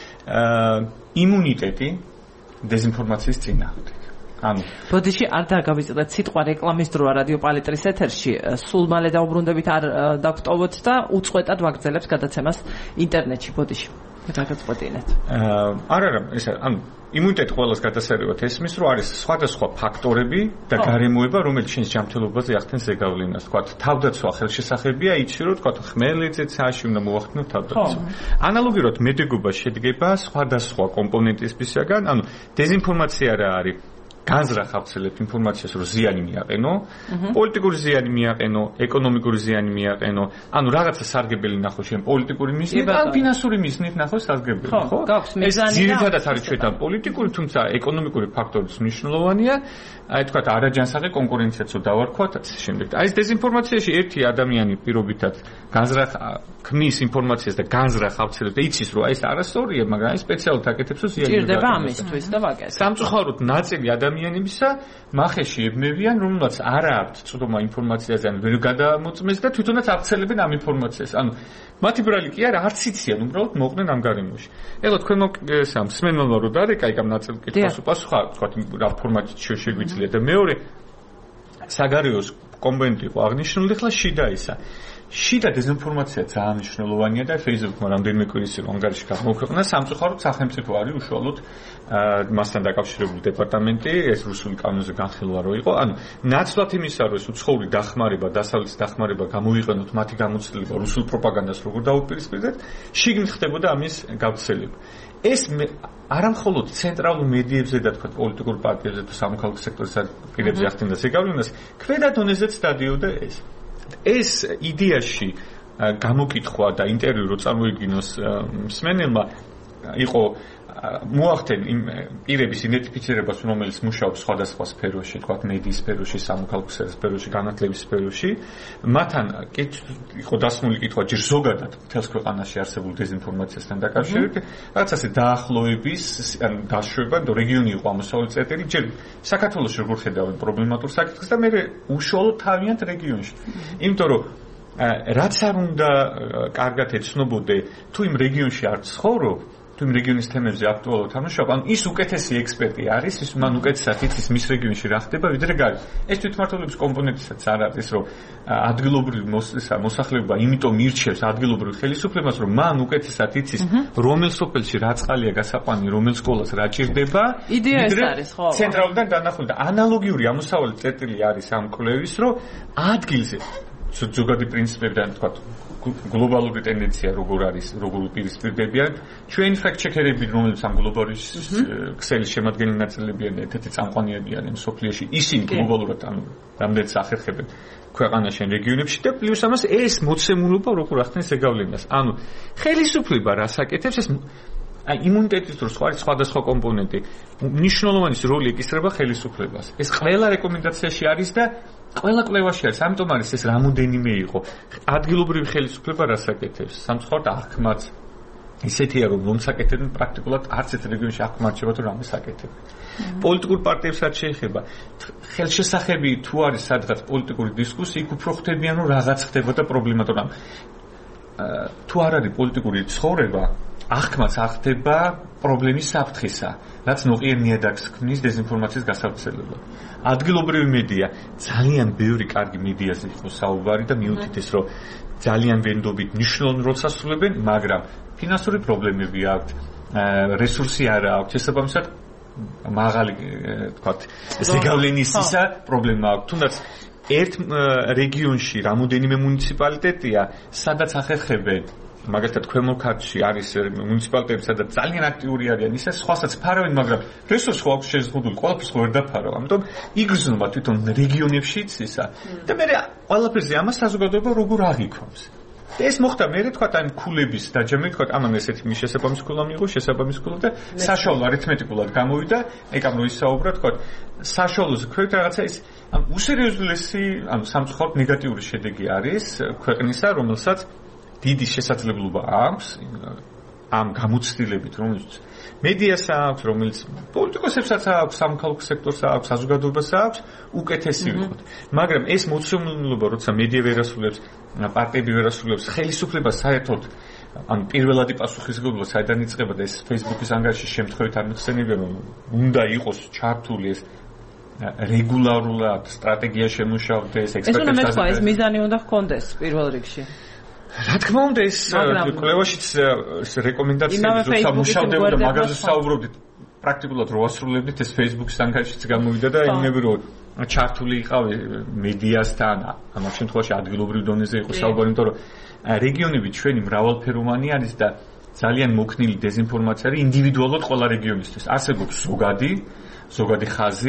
იმუნიტეტი დეზინფორმაციის წინააღმდეგ. ანუ ბოდიში არ დაგავიწყდეთ სიტყვა რეკლამის დროა რადიო პალეტრის ეთერში სულ მალე დაუბრუნდებით არ დაგვტოვოთ და უწყვეტად ვაგრძელებს გადაცემას ინტერნეტში ბოდიში დაგაწყვეტინეთ. არა არა ეს ანუ იმუნიტეტი ყველას გადასარევად ესმის რომ არის სხვადასხვა ფაქტორები და გარემოება რომელიც შენს ჯანმრთელობაზე ახდენს ზეგავლენას. თქვა თავდაცვა ხელშესახებია იცი რომ თქვა ხმელეთზეც აში უნდა მოახდინოთ თავდაცვა. ანალოგიურად მედეგობა შედგება სხვადასხვა კომპონენტისგან, ანუ დეზინფორმაცია რა არის? განზრახ ავცელებ ინფორმაციას რომ ზიანი მიაყენო, პოლიტიკური ზიანი მიაყენო, ეკონომიკური ზიანი მიაყენო, ანუ რაღაცა სარგებელი ნახო შენ პოლიტიკური მიზნით, ან ფინანსური მიზნით ნახო სარგებელი, ხო? ეს ძირითადად არის ჩვენთან პოლიტიკური, თუმცა ეკონომიკური ფაქტორიც მნიშვნელოვანია. აი თქვა არაჯანსაღი კონკურენციაც დავარქვათ ასე შემდეგ. აი ეს დეზინფორმაციაში ერთი ადამიანი პირობითად განზრახ ქმნის ინფორმაციას და განზრახ ავცელებს და იცის რომ აი ეს არასწორია, მაგრამ აი სპეციალურად აკეთებს რომ ზიანი მიაყენოს. ჭირდება ამისთვის და ვაკეთებ. სამწუხაროდ ნაწილი ადამიანებისა მახეში ებნებიან, რომელსაც არ აქვთ წვდომა ინფორმაციაზე, ან ვერ გადამოწმეს და თვითონაც აქცელებენ ამ ინფორმაციას. ანუ მათი ბრალი კი არა, არც იციან, უბრალოდ მოყვნენ ამ გარემოში. ეხლა თქვენ სამ სმენელმა რო დარეკა იქ ამ ნაწილ კითხვას უპასუხა, თქვა რა ფორმატით შეგვიძლია და მეორე საგარეოს კომპონენტი იყო აღნიშნული, ეხლა შიდა ისა. შიდა დეზინფორმაცია ძალიან მნიშვნელოვანია და Facebook-მა რამდენიმე კვირის წინ ანგარიში გამოქვეყნა სამწუხაროდ სახელმწიფო არის უშუალოდ მასთან დაკავშირებული დეპარტამენტი, ეს რუსული კანონზე განხილვა რო იყო. ანუ ნაცვლად იმისა, რომ ეს უცხოური დახმარება, დასავლეთის დახმარება გამოიყენოთ მათი გამოცდილება რუსულ პროპაგანდას როგორ დაუპირისპირდეთ, შიგნით ხდებოდა ამის გავრცელება. ეს არა მხოლოდ ცენტრალურ მედიებზე და თქვა პოლიტიკურ პარტიებზე თუ სამოქალაქო სექტორის პირებზე ახდენდა ზეგავლენას, ქვედა დონეზეც დადიოდა ეს. ეს იდეაში გამოკითხვა და ინტერვიუ რო წარმოიგინოს მსმენელმა იყო მოახდენ იმ პირების იდენტიფიცირებას, რომელიც მუშაობს სხვადასხვა სფეროში, თქვა მედიის სფეროში, სამოქალაქო სფეროში, განათლების სფეროში. მათთან იყო დასმული კითხვა ჯერ ზოგადად მთელს ქვეყანაში არსებულ დეზინფორმაციასთან დაკავშირებით, რაც ასე დაახლოების, ანუ დაშვება, და რეგიონი იყო ამოსავალი წერტილი, ჯერ საქართველოში როგორ ხედავენ პრობლემატურ საკითხს და მე უშუალოდ თავიანთ რეგიონში. იმიტომ რომ რაც არ უნდა კარგად ეცნობოდე, თუ იმ რეგიონში არ ცხოვრობ, თუ იმ რეგიონის თემებზე აქტუალურად თამაშობ, ანუ ის უკეთესი ექსპერტი არის, ის მან უკეთესად იცის მის რეგიონში რა ხდება, ვიდრე გარი. ეს თვითმმართველობის კომპონენტისაც არ არის, რომ ადგილობრივი მოსახლეობა იმიტომ ირჩევს ადგილობრივ ხელისუფლებას, რომ მან უკეთესად იცის, რომელ სოფელში რა წყალია გასაყვანი, რომელ სკოლას რა ჭირდება, იდეა ეს არის, ხო? ცენტრალურად დანახული და ანალოგიური ამოსავალი წერტილი არის ამ კვლევის, რომ ადგილზე ზოგადი პრინციპებიდან თქვა გლობალური ტენდენცია როგორ არის, როგორ უპირისპირდებიან. ჩვენი ფაქტ-ჩეკერები, რომელიც ამ გლობალის ქსელის შემადგენელი ნაწილებიან, ერთ-ერთი წამყვანიებიან იმ სოფლიოში, ისინი გლობალურად ანუ რამდენიც ახერხებენ ქვეყანაში ან რეგიონებში და პლუს ამას ეს მოცემულობა როგორ ახდენს ზეგავლენას. ანუ ხელისუფლება რას აკეთებს, ეს აი იმუნიტეტის დროს სხვა სხვადასხვა კომპონენტი მნიშვნელოვანი როლი ეკისრება ხელისუფლებას. ეს ყველა რეკომენდაციაში არის და ყველა კვლევაში არის, ამიტომ არის ეს რამოდენიმე იყო. ადგილობრივი ხელისუფლება რას აკეთებს? სამწუხაროდ აღქმაც ისეთია რომ მომსაკეთებენ პრაქტიკულად არც ერთ რეგიონში არ მარჩება თუ რამე საკეთებენ. პოლიტიკურ პარტიებსაც შეეხება ხელშესახები თუ არის სადღაც პოლიტიკური დისკუსია, იქ უფრო ხდებიან რომ რაღაც ხდება და პრობლემა თუ რამ თუ არ არის პოლიტიკური ცხოვრება, აღქმაც ახდება პრობლემის საფრთხისა, რაც ნოყიერ ნიადაგს ქმნის დეზინფორმაციის გასავრცელებლად. ადგილობრივი მედია ძალიან ბევრი კარგი მედიაზე იყო საუბარი და მივუთით ეს რომ ძალიან ვენდობით მნიშვნელოვან როლს ასრულებენ, მაგრამ ფინანსური პრობლემები აქვთ, რესურსი არ აქვთ, შესაბამისად მაღალი თქვათ ზეგავლენის ისა პრობლემა აქვთ. თუნდაც ერთ რეგიონში რამოდენიმე მუნიციპალიტეტია, სადაც ახერხებენ მაგალითად ქვემო ქართლში არის მუნიციპალიტეტები, სადაც ძალიან აქტიური არიან, ისე სხვასაც ფარავენ, მაგრამ რესურსი ხო აქვს შეზღუდული, ყველაფერს ხო ვერ დაფარავ. ამიტომ იგრძნობა თვითონ რეგიონებშიც ისა და მე ყველაფერზე ამას საზოგადოება როგორ აღიქვამს. ეს მოხდა მე თქვა ამ ქულების დაჯამით, თქვა ამან ესეთი მის შესაბამის ქულა მიიღო, შესაბამის ქულა და საშუალო არითმეტიკულად გამოვიდა, ეკამ რო ისაუბრა, თქვა საშუალოზე ქვევით რაღაცა ის ამ უსერიოზულესი, ამ სამწუხაროდ ნეგატიური შედეგი არის ქვეყნისა, რომელსაც დიდი შესაძლებლობა აქვს ამ გამოცდილებით, რომელიც მედიას აქვს, რომელიც პოლიტიკოსებსაც აქვს, სამოქალაქო სექტორს აქვს, საზოგადოებას აქვს, უკეთესი ვიყოთ. მაგრამ ეს მოცემულობა, როცა მედია ვერ ასრულებს, პარტიები ვერ ასრულებს, ხელისუფლება საერთოდ ან პირველადი პასუხისმგებლობა საიდან იწყება და ეს Facebook-ის ანგარიში შემთხვევით არ მიხსენებია, რომ უნდა იყოს ჩართული ეს რეგულარულად სტრატეგია შემუშავდეს, ექსპერტების ეს ეს მიზანი უნდა ჰქონდეს პირველ რიგში. რა თქმა უნდა ეს კვლევაშიც რეკომენდაციები როცა მუშავდება და მაგაზე საუბრობდით პრაქტიკულად რო ასრულებდით ეს Facebook-ის ანგარიშიც გამოვიდა და იმები რომ ჩართული იყავი მედიასთან ამ შემთხვევაში ადგილობრივ დონეზე იყო საუბარი, იმიტომ რომ რეგიონები ჩვენი მრავალფეროვანი არის და ძალიან მოქნილი დეზინფორმაცია არის ინდივიდუალურად ყველა რეგიონისთვის. არსებობს ზოგადი ზოგადი ხაზი,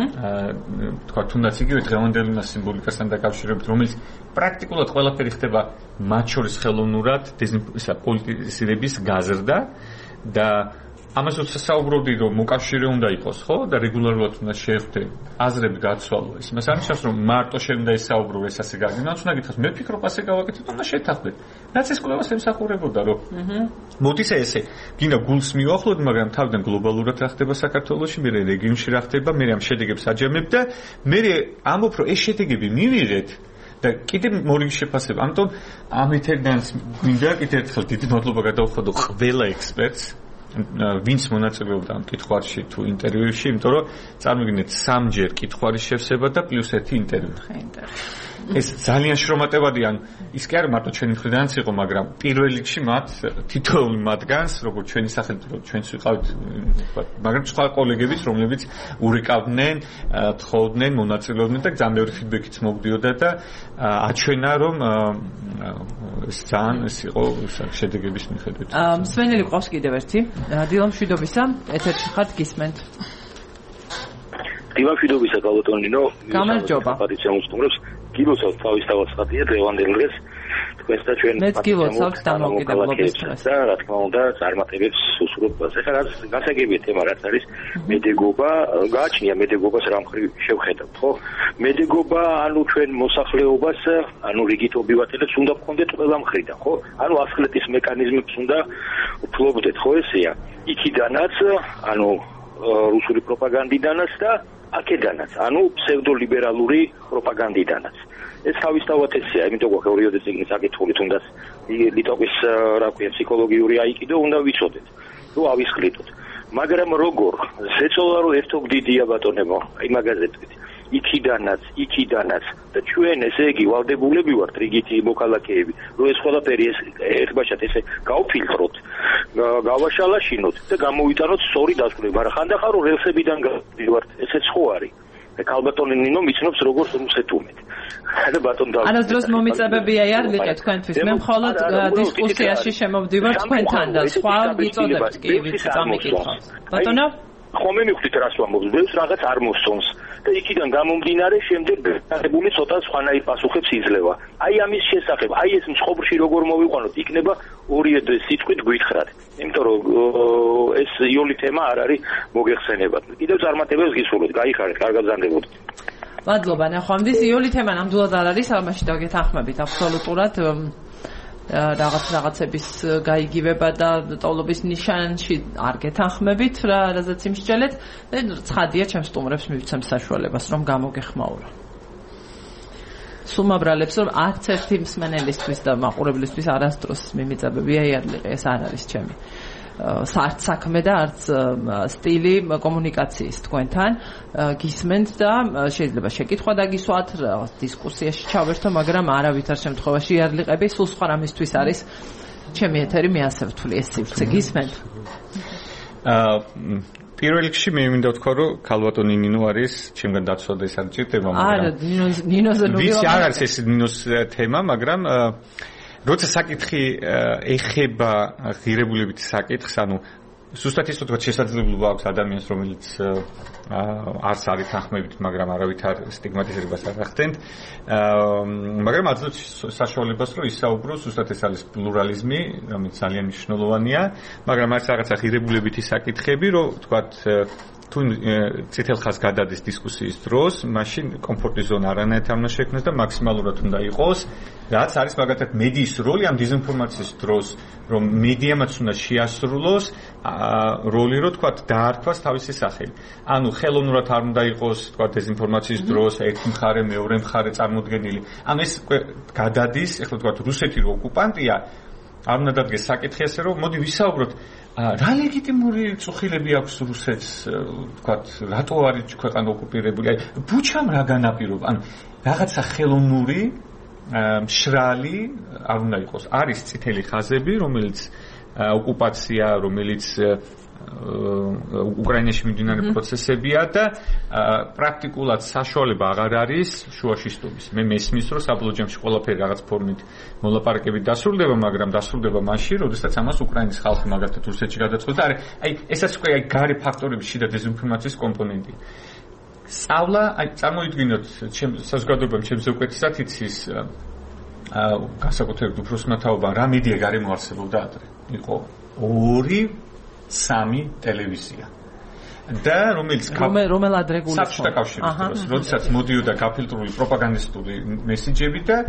თქვა თუნდაც იგივე დღევანდელი სიმბოლიკასთან დაკავშირებით, რომელიც პრაქტიკულად ყველაფერი ხდება მათ შორის ხელოვნურად პოლიტიზირების გაზრდა და ამაზე საუბრობდი რომ მოკავშირე უნდა იყოს, ხო? და რეგულარულად უნდა შეხვდე აზრები გაცვალო. ის მას არნიშნავს რომ მარტო შევიდა ისაუბრო ეს ასე გაგინდა, უნდა გითხრას მე ვფიქრობ ასე გავაკეთეთ, უნდა შეთანხმდეთ. რაც ეს კვლევას ემსახურებოდა რომ მოდის ესე, გინდა გულს მივახლოთ, მაგრამ თავიდან გლობალურად რა ხდება საქართველოში, მე რეგიონში რა ხდება, მე ამ შედეგებს აჯამებ და მე ამბობ რომ ეს შედეგები მივიღეთ და კიდევ მორიგი შეფასება. ამიტომ ამ ეთერიდან მინდა კიდევ ერთხელ დიდი მადლობა გადავხადო ყველა ექსპერტს, ვინც მონაწილეობდა ამ კითხვარში თუ ინტერვიუში, იმიტომ რომ წარმოგიდგენთ სამჯერ კითხვარის შევსება და პლუს ერთი ინტერვიუ. ეს ძალიან შრომატევადი, ან ის კი არა მარტო ჩვენი მხრიდანაც იყო, მაგრამ პირველ რიგში მათ თითოეული მათგანს, როგორც ჩვენი სახელით, ჩვენც ვიყავით, მაგრამ სხვა კოლეგებიც, რომლებიც ურეკავდნენ, თხოვდნენ, მონაწილეობდნენ და ძალიან ბევრი ფიდბექიც მოგდიოდა და აჩვენა, რომ ეს ძალიან ეს იყო შედეგების მიხედვით. მსმენელი ყავს კიდევ ერთი. დილა მშვიდობისა, ეთერში ხართ, გისმენთ. დილა მშვიდობისა, გალოტონინო. გამარჯობა. პატრიცია უსტუმრებს. გილოცავთ თავისთავად ხატია დღევანდელ დღეს თქვენს და ჩვენ მეც გილოცავთ დამოუკიდებლობის დღეს და რა თქმა უნდა წარმატებებს უსურვებთ. ეხლა რაც გასაგებია თემა რაც არის მედეგობა, გააჩნია მედეგობას რა მხრივ შევხედავთ, ხო? მედეგობა ანუ ჩვენ მოსახლეობას, ანუ რიგით ობილატელებს უნდა გქონდეთ ყველა მხრიდან, ხო? ანუ ასხლეთის მექანიზმებს უნდა ფლობდეთ, ხო ესეა? იქიდანაც, ანუ რუსული პროპაგანდიდანაც და აქედანაც, ანუ ფსევდოლიბერალური პროპაგანდიდანაც. ეს თავისთავად ესეა, იმიტომ რომ პერიოდის წიგნი საკითხული თუნდაც ლიტოვის რა ქვია ფსიქოლოგიური აიკიდო უნდა ვიცოდეთ, თუ ავისყლიტოთ. მაგრამ როგორ ზეწოლა რომ ერთო გდიდია ბატონებო, აი მაგაზე თქვით. იქიდანაც, იქიდანაც და ჩვენ ესე იგი ვალდებულები ვართ რიგითი მოქალაქეები, რომ ეს ყველაფერი ეს ერთბაშად ესე გავფილტროთ, გავაშალაშინოთ და გამოვიტანოთ სწორი დასკვნები, მაგრამ ხანდახან რომ რელსებიდან გავდივართ, ესეც ხო არის. ქალბატონი ნინო მიცნობს როგორც რუსეთუმეთ. და ბატონ და ანას დროს მომიწებებია იარლიყე თქვენთვის. მე მხოლოდ დისკუსიაში შემოვდივარ თქვენთან და სხვა გიწოდებთ კი ვიცი წამიკითხავს. ბატონო ხომ მივხვდით რას ვამბობთ, ბევრს რაღაც არ მოსწონს და იქიდან გამომდინარე შემდეგ გადაგებული ცოტა სხვანაირ პასუხებს იძლევა. აი ამის შესახებ, აი ეს მსხვერპლში როგორ მოვიყვანოთ, იქნება ორი სიტყვით გვითხრათ. იმიტომ რომ ეს იოლი თემა არ არის მოგეხსენებათ. კიდევ წარმატებებს გისურვებთ, გაიხარეთ, კარგად გზარდებოდეთ. მადლობა, ნახვამდის იოლი თემა ნამდვილად არ არის, ამაში დაგეთანხმებით აბსოლუტურად. რაღაც რაღაცების გაიგივება და ტოლობის ნიშანში არ გეთანხმებით რა რაზეც იმსჯელეთ და ცხადია ჩემს სტუმრებს მივცემ საშუალებას რომ გამოგეხმაურო. სუმაბრალებს რომ არც ერთი მსმენელისთვის და მაყურებლისთვის არასდროს მიმიწებები აიარლიყი ეს არ არის ჩემი არც საქმე და არც სტილი კომუნიკაციის თქვენთან გისმენთ და შეიძლება შეკითხვა დაგისვათ რაღაც დისკუსიაში ჩავერთო მაგრამ არავითარ შემთხვევაში იარლიყები სულ სხვა რამისთვის არის ჩემი ეთერი მე ასე ვთვლი ეს სივრცე გისმენთ პირველ რიგში მე მინდა ვთქვა რომ ქალბატონი ნინო არის ჩემგან დაცვა და ეს არ ჭირდება მაგრამ არა ნინოზე ნუ ვიცი არ არის ეს ნინოს თემა მაგრამ როცა საკითხი ეხება ღირებულებითი საკითხს, ანუ ზუსტად ის თქო შესაძლებლობა აქვს ადამიანს, რომელიც არც არის თანხმებით, მაგრამ არავითარ სტიგმატიზებას არ ახდენთ. მაგრამ აძლევს საშუალებას, რომ ისაუბროს, ზუსტად ეს არის პლურალიზმი, რომელიც ძალიან მნიშვნელოვანია, მაგრამ არის რაღაცა ღირებულებითი საკითხები, რომ თქვათ თუ წითელ ხაზს გადადის დისკუსიის დროს, მაშინ კომფორტის ზონა არანაირად არ უნდა შექმნას და მაქსიმალურად უნდა იყოს, რაც არის მაგათად მედიის როლი ამ დეზინფორმაციის დროს, რომ მედიამაც უნდა შეასრულოს როლი, რომ თქვა დაართვას თავისი სახელი. ანუ ხელოვნურად არ უნდა იყოს, თქვა დეზინფორმაციის დროს ერთი მხარე, მეორე მხარე წარმოდგენილი. ანუ ეს გადადის, ეხლა თქვა რუსეთი რო ოკუპანტია, არ უნდა დადგეს საკითხი ასე, რომ მოდი ვისაუბროთ რა ლეგიტიმური წუხილები აქვს რუსეთს, თქვათ, რატო არის ქვეყანა ოკუპირებული? აი, ბუჩამ რა განაპირობა? ანუ რაღაცა ხელოვნური, მშრალი არ უნდა იყოს. არის წითელი ხაზები, რომელიც ოკუპაცია, რომელიც უკრაინაში მიმდინარე პროცესებია და პრაქტიკულად საშუალება აღარ არის შუაში სტუმის. მე მესმის, რომ საბოლოო ჯამში ყველაფერი რაღაც ფორმით მოლაპარაკებით დასრულდება, მაგრამ დასრულდება მაშინ, როდესაც ამას უკრაინის ხალხი მაგალითად რუსეთში გადაწყვეტს. არა, აი ესაც უკვე აი გარე ფაქტორების შიდა დეზინფორმაციის კომპონენტი. სწავლა, აი წარმოიდგინოთ, ჩემ საზოგადოებამ ჩემზე უკეთესად იცის განსაკუთრებით უფროსმა თაობამ რა მედია გარემო არსებობდა ადრე. იყო ორი სამი ტელევიზია. და რომელიც რომელ ადრეგული საბჭოთა კავშირის დროს, როდესაც მოდიოდა გაფილტრული პროპაგანდისტული მესიჯები და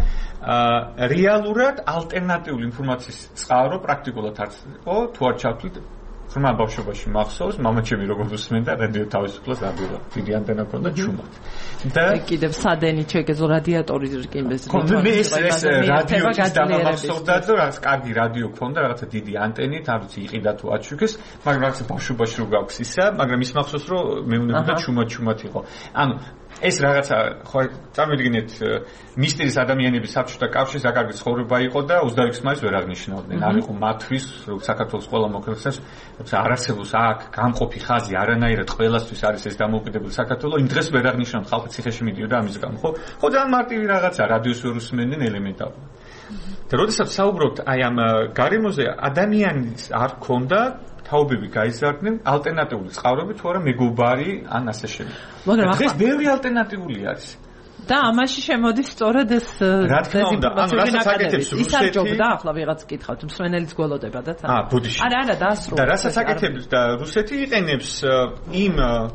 რეალურად ალტერნატიული ინფორმაციის წყარო პრაქტიკულად არც იყო, თუ არ ჩავთვლით ხმა ბავშვობაში მახსოვს, მამაჩემი როგორ უსმენდა რადიო თავისუფლებას რადიო. დიდი ანტენა ჰქონდა ჩუმად. და კიდევ სადენი ჩეკეზო რადიატორი რკინბეს. მე ეს ეს რადიოის დამახსოვდა და რაღაც კარგი რადიო ჰქონდა, რაღაცა დიდი ანტენით, არ ვიცი იყიდა თუ აჩუქეს, მაგრამ რაღაცა ბავშვობაში რო გაქვს ისა, მაგრამ ის მახსოვს რომ მეუნებოდა ჩუმად-ჩუმად იყო. ანუ ეს რაღაცა ხო წარმოიდგინეთ მისტრის ადამიანების საბჭოთა კავშირის აკარგი ცხოვრება იყო და ოცდაექვსი მაისს ვერ აღნიშნავდნენ. არ იყო მათთვის საქართველოს ყველა მოქალაქეს არ არსებობს აქ გამყოფი ხაზი არანაირად ყველასთვის არის ეს დამოუკიდებელი საქართველო. იმ დღეს ვერ აღნიშნავთ ხალხი ციხეში მიდიოდა ამის გამო. ხო ხო ძალიან მარტივი რაღაცა რადიოს ვერ უსმენდნენ ელემენტარულად. და როდესაც საუბრობთ აი ამ გარემოზე ადამიანის არ ქონდა თაობები გაიზარდნენ ალტერნატიული წყაროები თუ არა მეგობარი ან ასე შემდეგ. მაგრამ დღეს ბევრი ალტერნატიული არის. და ამაში შემოდის სწორედ ეს რა თქმა უნდა, ანუ რასაც აკეთებს რუსეთი. ის არ ჯობდა ახლა ვიღაც კითხავთ, მსმენელიც გველოდება და თან. აა, ბუდიში. არა, არა, დაასრულა. და რასაც აკეთებს და რუსეთი იყენებს იმ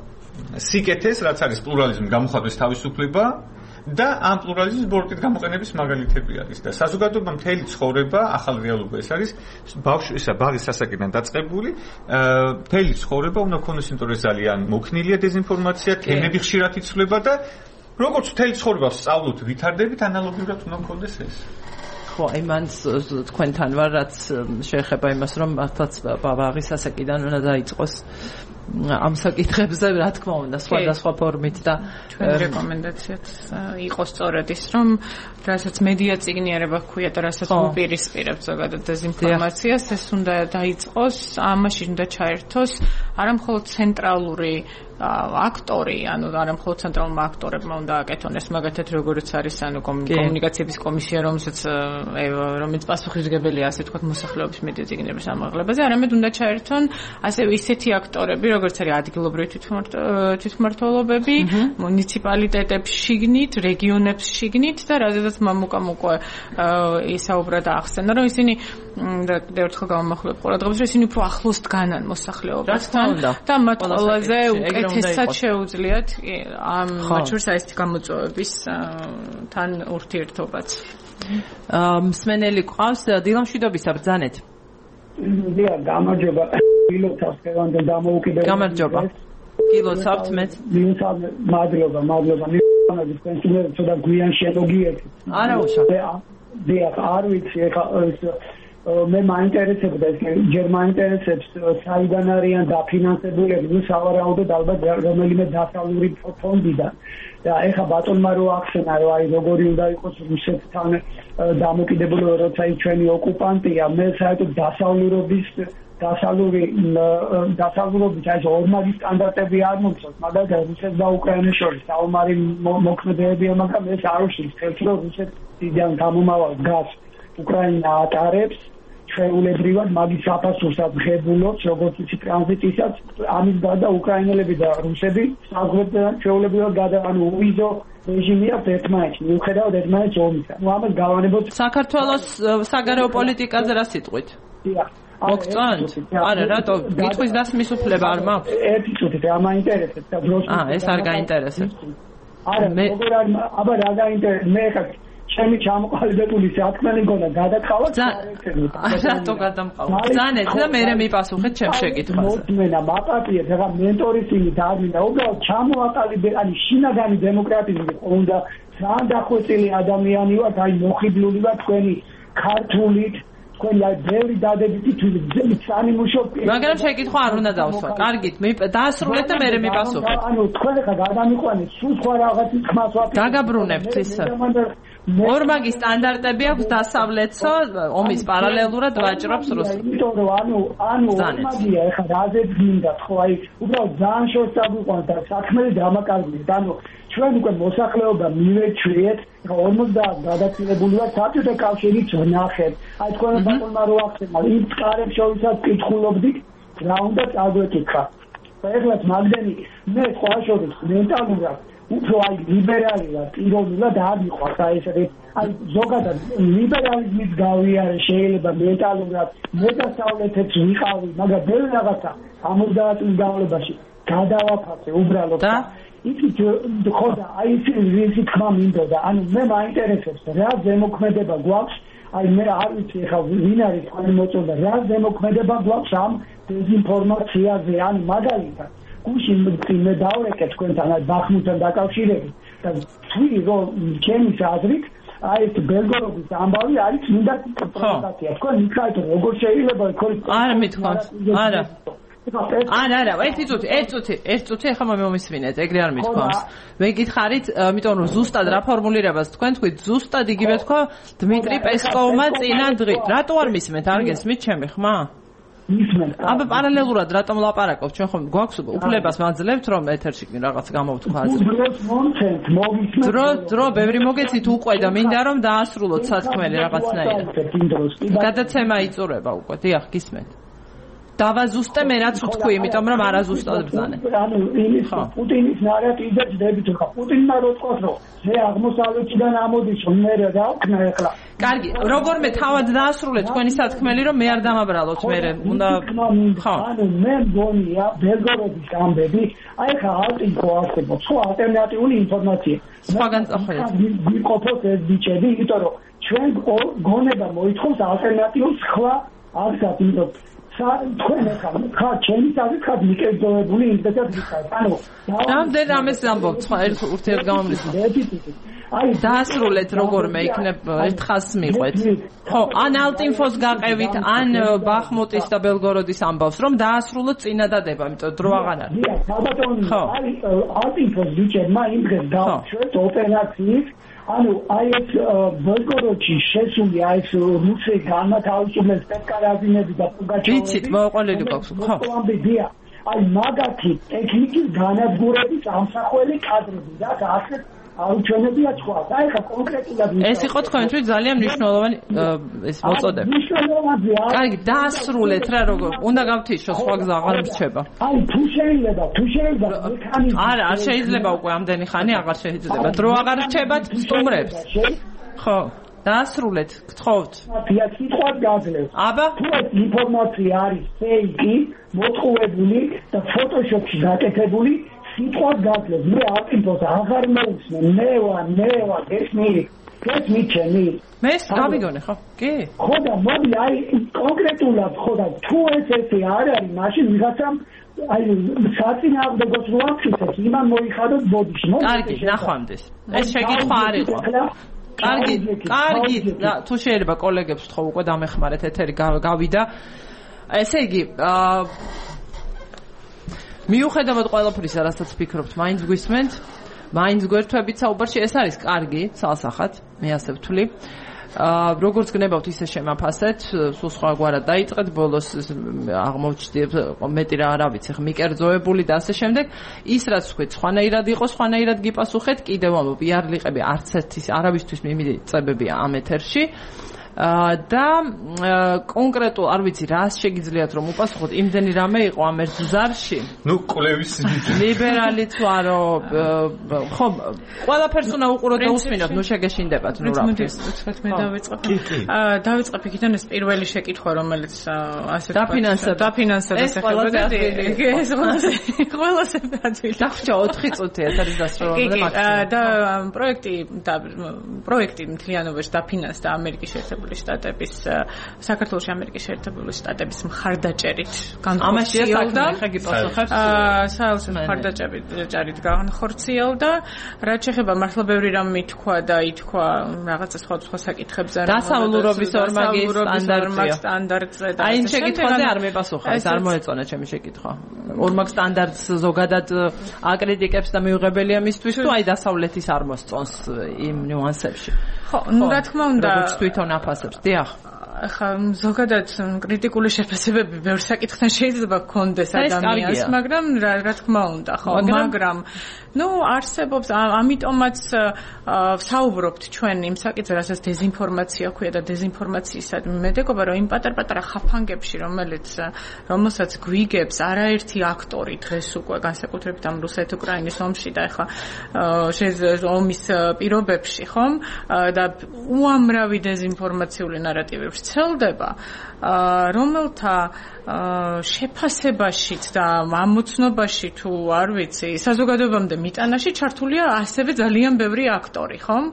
სიკეთეს, რაც არის პლურალიზმი, გამოხატვის თავისუფლება და ამ პლურალიზმის ბოროტით გამოყენების მაგალითები არის და საზოგადოება მთელი ცხოვრება ახალ რეალობა ეს არის ბავშვი ისა ბაღის სასაკიდან დაწყებული მთელი ცხოვრება უნდა ქონდეს იმიტომ რომ ძალიან მოქნილია დეზინფორმაცია თემები ხშირად იცვლება და როგორც მთელი ცხოვრება სწავლობთ ვითარდებით ანალოგიურად უნდა ქონდეს ეს ხო აი მან თქვენთან ვარ რაც შეეხება იმას რომ მართლაც ბაღის სასაკიდან უნდა დაიწყოს ამ საკითხებზე რა თქმა უნდა სხვადასხვა ფორმით და ჩვენი რეკომენდაციაც იყო სწორედ ის რომ რასაც მედია წიგნიერება ჰქვია და რასაც უპირისპირებთ ზოგადად დეზინფორმაციას ეს უნდა დაიწყოს ამაში უნდა ჩაერთოს არა მხოლოდ ცენტრალური აქტორი ანუ არა მხოლოდ ცენტრალურმა აქტორებმა უნდა აკეთონ ეს მაგათად როგორც არის ანუ კომუნიკაციების კომისია რომელსაც რომელიც პასუხისმგებელია ასე ვთქვათ მოსახლეობის მედია წიგნიერების ამაღლებაზე არამედ უნდა ჩაერთონ ასევე ისეთი აქტორები როგორც არის ადგილობრივი თვითმმართველობები მუნიციპალიტეტებს შიგნით რეგიონებს შიგნით და რადგან მამუკამ უკვე ისაუბრა და ახსენა რომ ისინი და ერთხელ გამომახვილებ ყურადღებას რომ ისინი უფრო ახლოს დგანან მოსახლეობასთან და მათ ყველაზე უკეთესად შეუძლიათ ამ მათ შორის აი ეს გამოწვევების თან ურთიერთობაც მსმენელი ყავს დილამშვიდობისა ბრძანეთ. დიახ, გამარჯობა. გილოცავთ ხევანდელ დამოუკიდებლობას. გამარჯობა. გილოცავთ მეც. მადლობა, მადლობა. მოგწონებით პენსიონერებს ცოტა გვიან შემოგიერთეთ. არა უშო. დიახ, არ ვიცი ეხა მე მაინტერესებდა ეს ჯერ მაინტერესებს საიდან არიან დაფინანსებულები, ნუ სავარაუდოდ ალბათ რომელიმე დასავლური ფონდიდან. და ეხა ბატონმა რო ახსენა რომ აი როგორი უნდა იყოს რუსეთთან დამოკიდებულება, როცა ის ჩვენი ოკუპანტია, მე საერთოდ დასავლურობის დასავლური დასავლურობის აი ორმაგი სტანდარტები არ მომწონს, მაგალითად რუსეთს და უკრაინას შორის საომარი მოქმედებებია, მაგრამ ეს არ უშლის ხელს რომ რუსეთიდან გამომავალ გაზს უკრაინა ატარებს ჩვეულებრივად მაგის საფასურსაც ღებულობს, როგორც იცი ტრანზიტისაც, ამის გარდა უკრაინელები და რუსები საზღვარგან ჩვეულებრივად გადა, ანუ უვიზო რეჟიმი აქვს ერთმანეთში, მიუხედავად ერთმანეთს ომისა. ნუ ამას გავანებოთ საქართველოს საგარეო პოლიტიკაზე რა სიტყვით? დიახ. მოგწონთ? არა, რატო? გითხვის დასმის უფლება არ მაქვს? ერთი წუთი, რა მაინტერესებს და დროს. აა, ეს არ გაინტერესებს. არა, როგორ არ, აბა რა გაინტერესებს? მე ხარ ჩემი ჩამოყალიბებული საქმე მგონა გადაწყავა საერთოდ. რატო გადამყავა? ძანეთ და მე მე მიპასუხეთ ჩემ შეკითხვაზე. მოწმენა მაპატიეთ, რა მენტორის იმით არ მინდა, უბრალოდ ჩამოაყალიბე, ანუ შინაგანი დემოკრატიზმი უნდა ძალიან დახვეწილი ადამიანი ვართ, აი მოხიბლული ვარ თქვენი ქართულით, თქვენი აი ბევრი დადებითი თვით სამიმუშო. მაგრამ შეკითხვა არ უნდა დავსვა. კარგით, დაასრულეთ და მე მე მიპასუხეთ. ანუ თქვენ ხა გადამიყვანეთ, სულ სხვა რაღაცის ხმას ვაფიქრე. გაგაბრუნებთ ის. ორმაგი სტანდარტები აქვს დასავლეთსო, ომის პარალელურად ვაჭრობს რუსეთს. იმიტომ რომ ანუ ანუ ორმაგია ეხლა რაზეც გინდა ხო აი უბრალოდ ძალიან შორს დაგვიყვანს და საქმე დამაკარგეთ. ანუ ჩვენ უკვე მოსახლეობა მივეჩვიეთ, ხო ორმოცდაათ გადაწილებული ვართ საბჭოთა კავშირით ვნახეთ. აი თქვენ ბატონმა რო ახსენა, იმ წყარებს შორისაც კითხულობდით, რა უნდა წაგვეკითხა. ეხლაც მაგდენი მე სხვა შორის მენტალურად უფრო აი ლიბერალი ვარ, პიროვნულად არ მიყვარს აი ეს აი ზოგადად ლიბერალიზმის გავიარე შეიძლება მენტალურად მედასავლეთებს ვიყავი, მაგრამ ბევრი რაღაცა ორმოცდაათ წლის განმავლობაში გადავაფასე უბრალოდ და იცით ხო და აი ეს თქმა მინდოდა, ანუ მე მაინტერესებს რა ზემოქმედება გვაქვს, აი მე არ ვიცი ხა ვინ არის თქვენი მოწოდა, რა ზემოქმედება გვაქვს ამ დეზინფორმაციაზე, ანუ მაგალითად გუშინ მე დავრეკე თქვენთან აი ბახმუთთან დაკავშირებით და თქვი რომ ჩემი აზრით აი ეს ბელგოროდის ამბავი არის მინდა პროვოკაცია. თქვენ მიქრაით როგორ შეიძლება იქ არა მithქვათ. არა. არა, არა, ერთი წუთი, ერთი წუთი, ერთი წუთი ახლა მომისმინეთ, ეგრე არ მithქვამს. მე გითხარით, იმიტომ რომ ზუსტად რა ფორმულირებას თქვენ თქვით, ზუსტად იგივე თქვა დმიტრი პესკოვმა წინა დღით. რატო არ მისმენთ? არ გესმით ჩემი ხმა? აბა პარალელურად რატომ ლაპარაკობ? ჩვენ ხომ გვაქვს უფლებას მაძლევთ რომ ეთერში რაღაც გამოვთქვა აზრი. დრო დრო ბევრი მოგეცით უკვე და მინდა რომ დაასრულოთ სათქმელი რაღაცნაირად. გადაცემა იწურება უკვე. დიახ, გისმენთ. დავაზუსტე მე რაც ვთქვი, იმიტომ რომ არაზუსტად ბრძანე. ანუ იმის პუტინის ნარატივზე ჯდებით ხა. პუტინმა რო თქვას რომ მე აღმოსავლეთიდან ამოდის რომ მე რა ვქნა ეხლა. კარგი, როგორმე თავად დაასრულეთ თქვენი სათქმელი რომ მე არ დამაბრალოთ მე უნდა ხო. ანუ მე მგონია ბელგოროდის ამბები, აი ხა ალტინკო არსებობს, ხო ალტერნატიული ინფორმაცია. სხვაგან წახვიდეთ. ვიყოფოთ ეს ბიჭები, იმიტომ რომ ჩვენ გონება მოითხოვს ალტერნატიულ სხვა აღსად, იმიტომ თქვენ ახლა ხარ ჩემი თავი ხარ მიკერძოებული იმდენად ვიხარ. ანუ რამდენ ამეს ამბობთ სხვა ერთ ურთიერთგამომლის. აი დაასრულეთ როგორმე იქნებ ერთხას მიყვეთ. ხო, ან ალტინფოს გაყევით, ან ბახმუტის და ბელგოროდის ამბავს, რომ დაასრულოთ წინადადება, იმიტომ დრო აღარ არის. დიახ, საბატონო, აი ალტინფოს ბიჭებმა იმ დღეს გავუშვეთ ოპერაციის, ანუ აი ეს ბელგოროდში შესული აი ეს რუსი განმათავისუფლების სპეცკარაზინები და პუგაჩოვი. ვიცით, მოყოლილი გვაქვს, ხო. დიახ, აი მაგათი ტექნიკის განადგურების ამსახველი კადრები და ასე აუჩვენებია სხვა. აი ხა კონკრეტულად ეს იყო თქვენთვის ძალიან მნიშვნელოვანი ეს მოწოდება. მნიშვნელოვანია. კარგი, დაასრულეთ რა როგორ. უნდა გავთიშო სხვა გზა აღარ მრჩება. აი თუ შეიძლება, თუ შეიძლება მექანიზმი. არა, არ შეიძლება უკვე ამდენი ხანი აღარ შეიძლება. დრო აღარ რჩებათ სტუმრებს. ხო. დაასრულეთ, გთხოვთ. აფია სიტყვას გაძლევთ. აბა, თუ ეს ინფორმაცია არის ფეიკი, მოწყობილი და ფოტოშოპში გაკეთებული, სიტყვას გაძლევს მე აკინფოს აღარ მოусმე მე ვარ მე ვარ ესნი ეს მიჩემი მე გავიგონე ხო კი ხო და მოდი აი კონკრეტულად ხო და თუ ეს ესე არ არის მაშინ ვიღაცამ აი საწინააღმდეგოს რო აქცეს იმან მოიხადოთ ბოდიში კარგი ნახვამდის ეს შეკითხვა არ იყო კარგი კარგი თუ შეიძლება კოლეგებს ვთხოვ უკვე დამეხმარეთ ეთერი გავიდა ესე იგი მიუხედავად ყველაფრისა რასაც ფიქრობთ მაინც გვისმენთ მაინც გვერდთვებით საუბარში ეს არის კარგი ცალსახად მე ასე ვთვლი აა როგორც გნებავთ ისე შემაფასეთ სულ სხვაგვარად დაიწყეთ ბოლოს აღმოჩნდით მეტი რა არ ვიცი ხა მიკერძოებული და ასე შემდეგ ის რაც თქვით სხვანაირად იყო სხვანაირად გიპასუხეთ კიდევ ამბობ იარლიყები არც ერთის არავისთვის მიმიწებებია ამ ეთერში და კონკრეტულ არ ვიცი რა შეგიძლიათ რომ უპასუხოთ იმდენი რამე იყო ამ ერთ ზარში ნუ კვლევის ლიბერალიც ვარო ხო ყველაფერს უნდა უყუროთ და უსმინოთ ნუ შეგეშინდებათ ნუ რა ვთქვათ მე დავიწყებ დავიწყებ იქიდან ეს პირველი შეკითხვა რომელიც ასე დაფინანსება დაფინანსება ეს ყველაზე ეს ყველაზე ყველაზე ადვილი დახვჭა ოთხი წუთი ეს არის დასრულებული მაქსიმუმ და პროექტი და პროექტი მთლიანობაში დაფინანსდა ამერიკის შეერთებული შტატების საქართველოს ამერიკის შეერთებული შტატების მხარდაჭერით განხორციელდა ხა გიპასუხებს საელსო მხარდაჭერით განხორციელდა რაც შეეხება მართლა ბევრი რამ მithქვა და ითქვა რაღაცა სხვადასხვა საკითხებზე დასავლურობის ორმაგი სტანდარტზე და აი შეკითხვაზე არ მეპასუხა ეს არ მოეწონა ჩემი შეკითხვა ორმაგ სტანდარტს ზოგადად აკრიტიკებს და მიუღებელია მისთვის თუ აი დასავლეთის არ მოსწონს იმ ნიუანსებში ხო ნუ რა თქმა უნდა როგორც თვითონ აფასებს დიახ ხა ზოგადად კრიტიკული შეფასებები ბევრ საკითხთან შეიძლება გქონდეს ადამიანს მაგრამ რა თქმა უნდა ხო მაგრამ ნუ არსებობს ამიტომაც ვსაუბრობთ ჩვენ იმ საკითხზე რასაც დეზინფორმაცია ქვია და დეზინფორმაციისადმი მედეგობა რომ იმ პატარ-პატარა ხაფანგებში რომელიც რომელსაც გვიგებს არაერთი აქტორი დღეს უკვე განსაკუთრებით ამ რუსეთ-უკრაინის ომში და ახლა ომის პირობებში ხომ და უამრავი დეზინფორმაციული ნარატივი ვრცელდება რომელთა შეფასებაშიც და ამოცნობაში თუ არ ვიცი საზოგადოებამდე მიტანაში ჩართულია ასევე ძალიან ბევრი აქტორი ხომ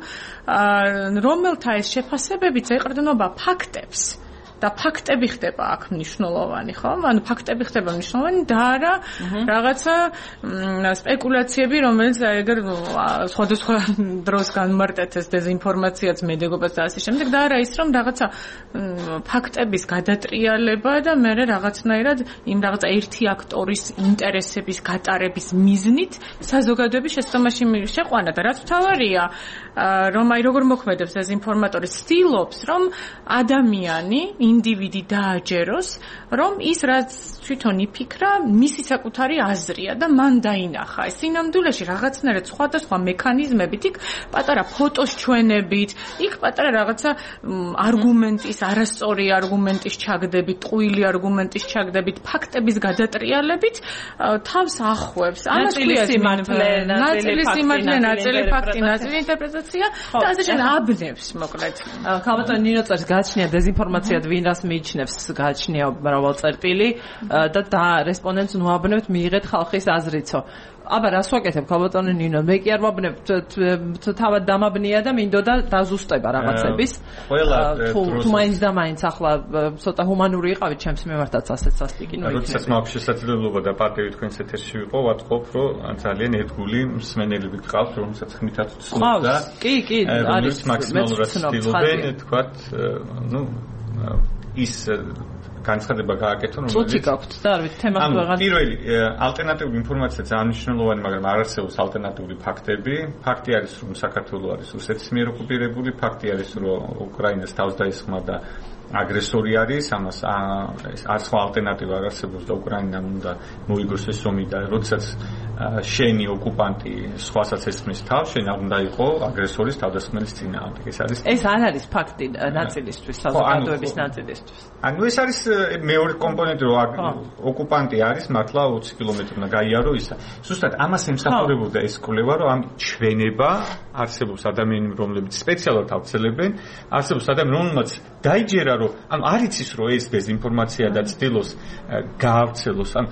რომელთა ეს შეფასებებიც ეყრდნობა ფაქტებს და ფაქტები ხდება აქ მნიშვნელოვანი ხო? ანუ ფაქტები ხდება მნიშვნელოვანი და არა რაღაცა სპეკულაციები, რომელიც ეგერ სხვადასხვა დროს განმარტეთ ეს დეზინფორმაციაც მედეგობას და ასე შემდეგ და არა ის რომ რაღაცა ფაქტების გადატრიალება და მე რაღაცნაირად იმ რაღაცა ერთი აქტორის ინტერესების გატარების მიზნით საზოგადოების შესწამაში შეყვანა და რაც მთავარია რომ აი როგორ მოქმედებს ეს ინფორმატორი ცდილობს რომ ადამიანი ინდივიდი დააჯეროს რომ ის რაც თვითონ იფიქრა მისი საკუთარი აზრია და მან დაინახა ეს სინამდვილეში რაღაცნაირად სხვადასხვა მექანიზმებით იქ პატარა ფოტოს ჩვენებით იქ პატარა რაღაცა არგუმენტის არასწორი არგუმენტის ჩაგდებით ტყუილი არგუმენტის ჩაგდებით ფაქტების გადატრიალებით თავს ახვევს ამას ქვია სიმართლე ნაწილი სიმართლე ნაწილი ფაქტი ნაწილი ინტერპრეტაცია და ასე შემდეგ აბნევს მოკლედ ქალბატონ ნინო წერს გააჩნია დეზინფორმაციად ვინ რას მიიჩნევს გააჩნია მრავალწერტილი და და რესპონდენტს ნუაბნევთ მიიღეთ ხალხის აზრიცო აბა რას ვაკეთებ ქალბატონო ნინო მე კი არ ვაბნევ თავად დამაბნია და მინდოდა დაზუსტება რაღაცების თუ მაინც და მაინც ახლა ცოტა ჰუმანური იყავით ჩემს მიმართაც ასეც სასტიკი ნუ როდესაც მაქვს შესაძლებლობა და პატივი თქვენს ეთერში ვიყო ვატყობ რომ ძალიან ერთგული მსმენელები გყავთ რომელსაც ხმითაც ვცნობ და კი კი არის მაქსიმალურად ცდილობენ თქვათ ნუ ის განცხადება გააკეთონ რომელიც წუთი გაქვთ და არ ვიცი თემას ვეღარ პირველი ალტერნატიული ინფორმაცია ძალიან მნიშვნელოვანი მაგრამ არ არსებობს ალტერნატიული ფაქტები ფაქტი არის რომ საქართველო არის რუსეთის მიერ ოკუპირებული ფაქტი არის რომ უკრაინას თავს დაისხმა და აგრესორი არის ამას არ სხვა ალტერნატივა არ არსებობს და უკრაინამ უნდა მოიგოს ეს ომი და როდესაც შენი ოკუპანტი სხვასაც ესმის თავს შენ არ უნდა იყო აგრესორის თავდასხმელის წინააღმდეგ ეს არის ეს არ არის ფაქტი ნაწილისთვის საზოგადოების ნაწილისთვის ანუ ეს არის მეორე კომპონენტი რომ ოკუპანტი არის მართლა ოცი კილომეტრი უნდა გაიარო ისა ზუსტად ამას ემსახურებოდა ეს კვლევა რომ ამ ჩვენება არსებობს ადამიანები რომლებიც სპეციალურად ავრცელებენ არსებობს ადამიანები რომლებიც დაიჯერა რომ ანუ არ იცის რომ ეს დეზინფორმაცია და ცდილობს გაავრცელოს ან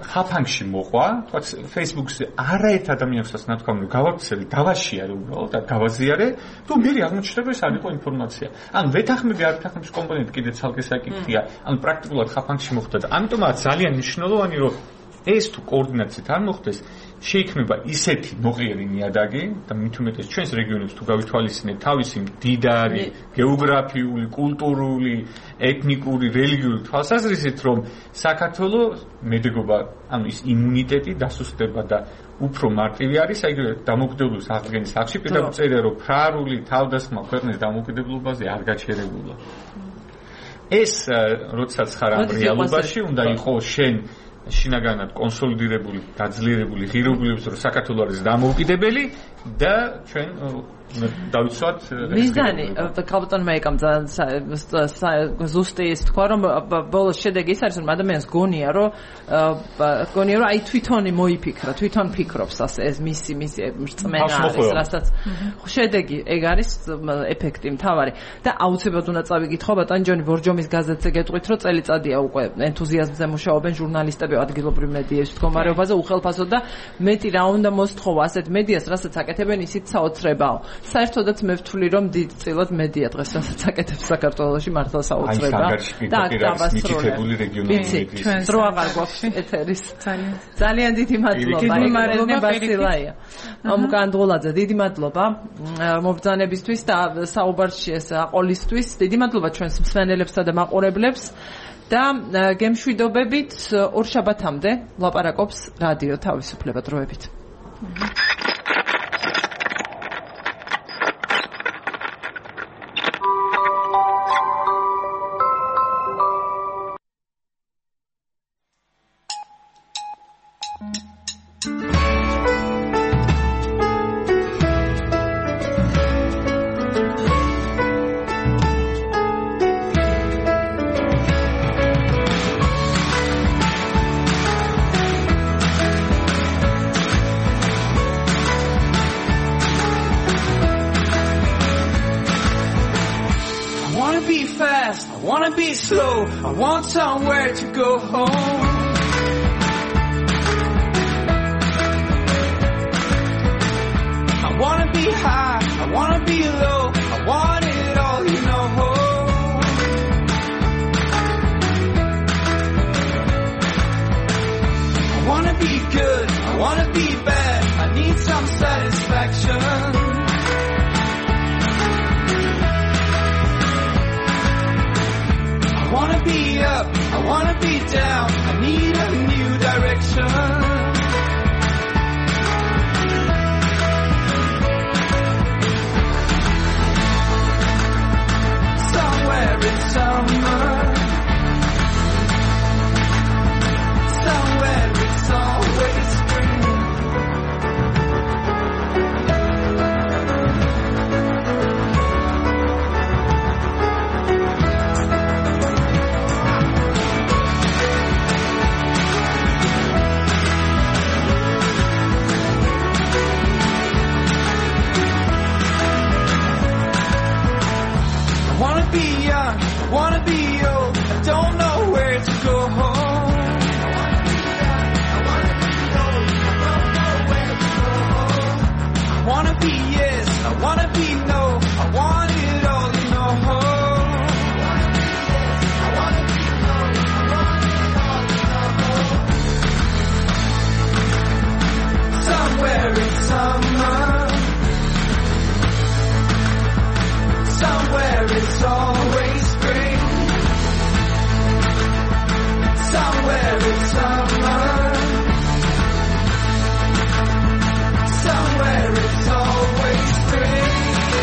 ხაფანგში მოყვა, თქვათ Facebook-ზე არაერთ ადამიანსაც ნათქვამი რომ გავაქცევი, დავაშიარე უბრალოდ და გავაზიარე, თუ მე აღმოჩნდება ეს არ იყო ინფორმაცია. ან ვეთანხმები არ ვეთანხმების კომპონენტი კიდე ცალკე საკითხია, ან პრაქტიკულად ხაფანგში მოხდა და ამიტომაც ძალიან მნიშვნელოვანი რომ ეს თუ კოორდინაციით არ მოხდეს, შეიქმნება ისეთი მოყიერი ნიადაგი და მით უმეტეს ჩვენს რეგიონებს თუ გავითვალისწინებთ თავისი მდიდარი გეოგრაფიული, კულტურული, ეთნიკური, რელიგიური თვალსაზრისით, რომ საქართველოს მედეგობა, ანუ ის იმუნიტეტი დასუსტება და უფრო მარტივი არის, აი დამოუკიდებლობის აღდგენის აქში პირდაპირ წერია, რომ ფრარული თავდასხმა ქვეყნის დამოუკიდებლობაზე არ გაჩერებულა. ეს როდესაც ხარ ამ რეალობაში უნდა იყოს შენ შინაგანად კონსოლიდირებული, დაძლიერებული ღირებულების, რომ საქართველოს არის დამოუკიდებელი და ჩვენ დავიცვათ მიზანი კაპიტან მეიკამ ზუსტი ის თქვა რომ ბოლოს შედეგი ის არის რომ ადამიანს გონია რომ გონია რომ აი თვითონი მოიფიქრა თვითონ ფიქრობს ასე ეს მისი მისი რწმენა არის რასაც შედეგი ეგ არის ეფექტი მთავარი და აუცილებლად უნდა წავიკითხო ბატონ ჯონი ბორჯომის გაზეთზე გეტყვით რომ წელიწადია უკვე ენთუზიაზმზე მუშაობენ ჟურნალისტები ადგილობრივ მედიების მდგომარეობაზე უხელფასოდ და მეტი რა უნდა მოსთხოვა ასეთ მედიას რასაც აკეთებენ ისიც საოცრებაო საერთოდაც მე ვთვლი რომ დიდწილად მედია დღეს რასაც აკეთებს საქართველოში მართლა საოცრება და აქ დავასრულებული რეგიონული მედია დრო აღარ გვაქვს ეთერის ძალიან დიდი მადლობა ეკრანე ბასილაია მომკანდღულაძე დიდი მადლობა მობრძანებისთვის და საუბარში ეს აყოლისთვის დიდი მადლობა ჩვენს მსმენელებსა და მაყურებლებს და გემშვიდობებით ორშაბათამდე ლაპარაკობს რადიო თავისუფლება დროებით I want somewhere to go home. I wanna be high, I wanna be low, I want it all, you know. I wanna be good, I wanna be bad, I need some satisfaction. I wanna be up, I wanna be down, I need a new direction. Somewhere in summer, somewhere it's always spring. I wanna be young, I wanna be old, I don't know where to go home. I wanna be young, I wanna be old, I don't know where to go home. I wanna be yes, I wanna be no, I want it all, you know. I wanna be yes, I wanna be no, I want it all, you know. Somewhere in summer, somewhere it's always spring. Somewhere it's summer. Somewhere it's always spring.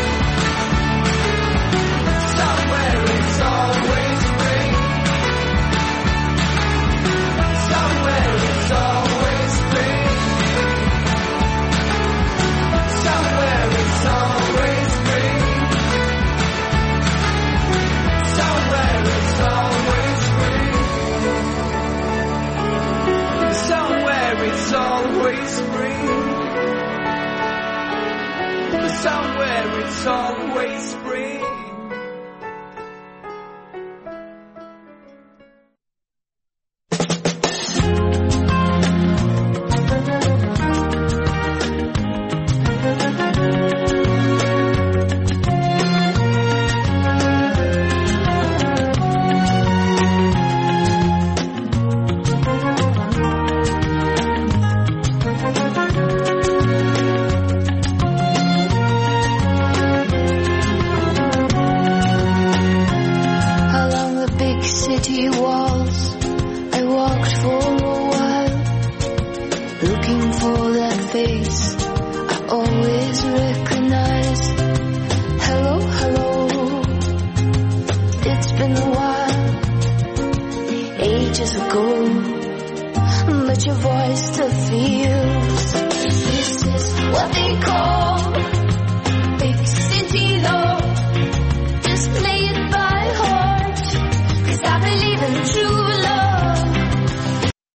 Somewhere it's always spring. Somewhere it's always spring. Somewhere it's always spring. Somewhere it's always spring. Somewhere it's always spring. Somewhere it's always spring. face I always recognize. Hello, hello. It's been a while, ages ago, but your voice still feels. This is what they call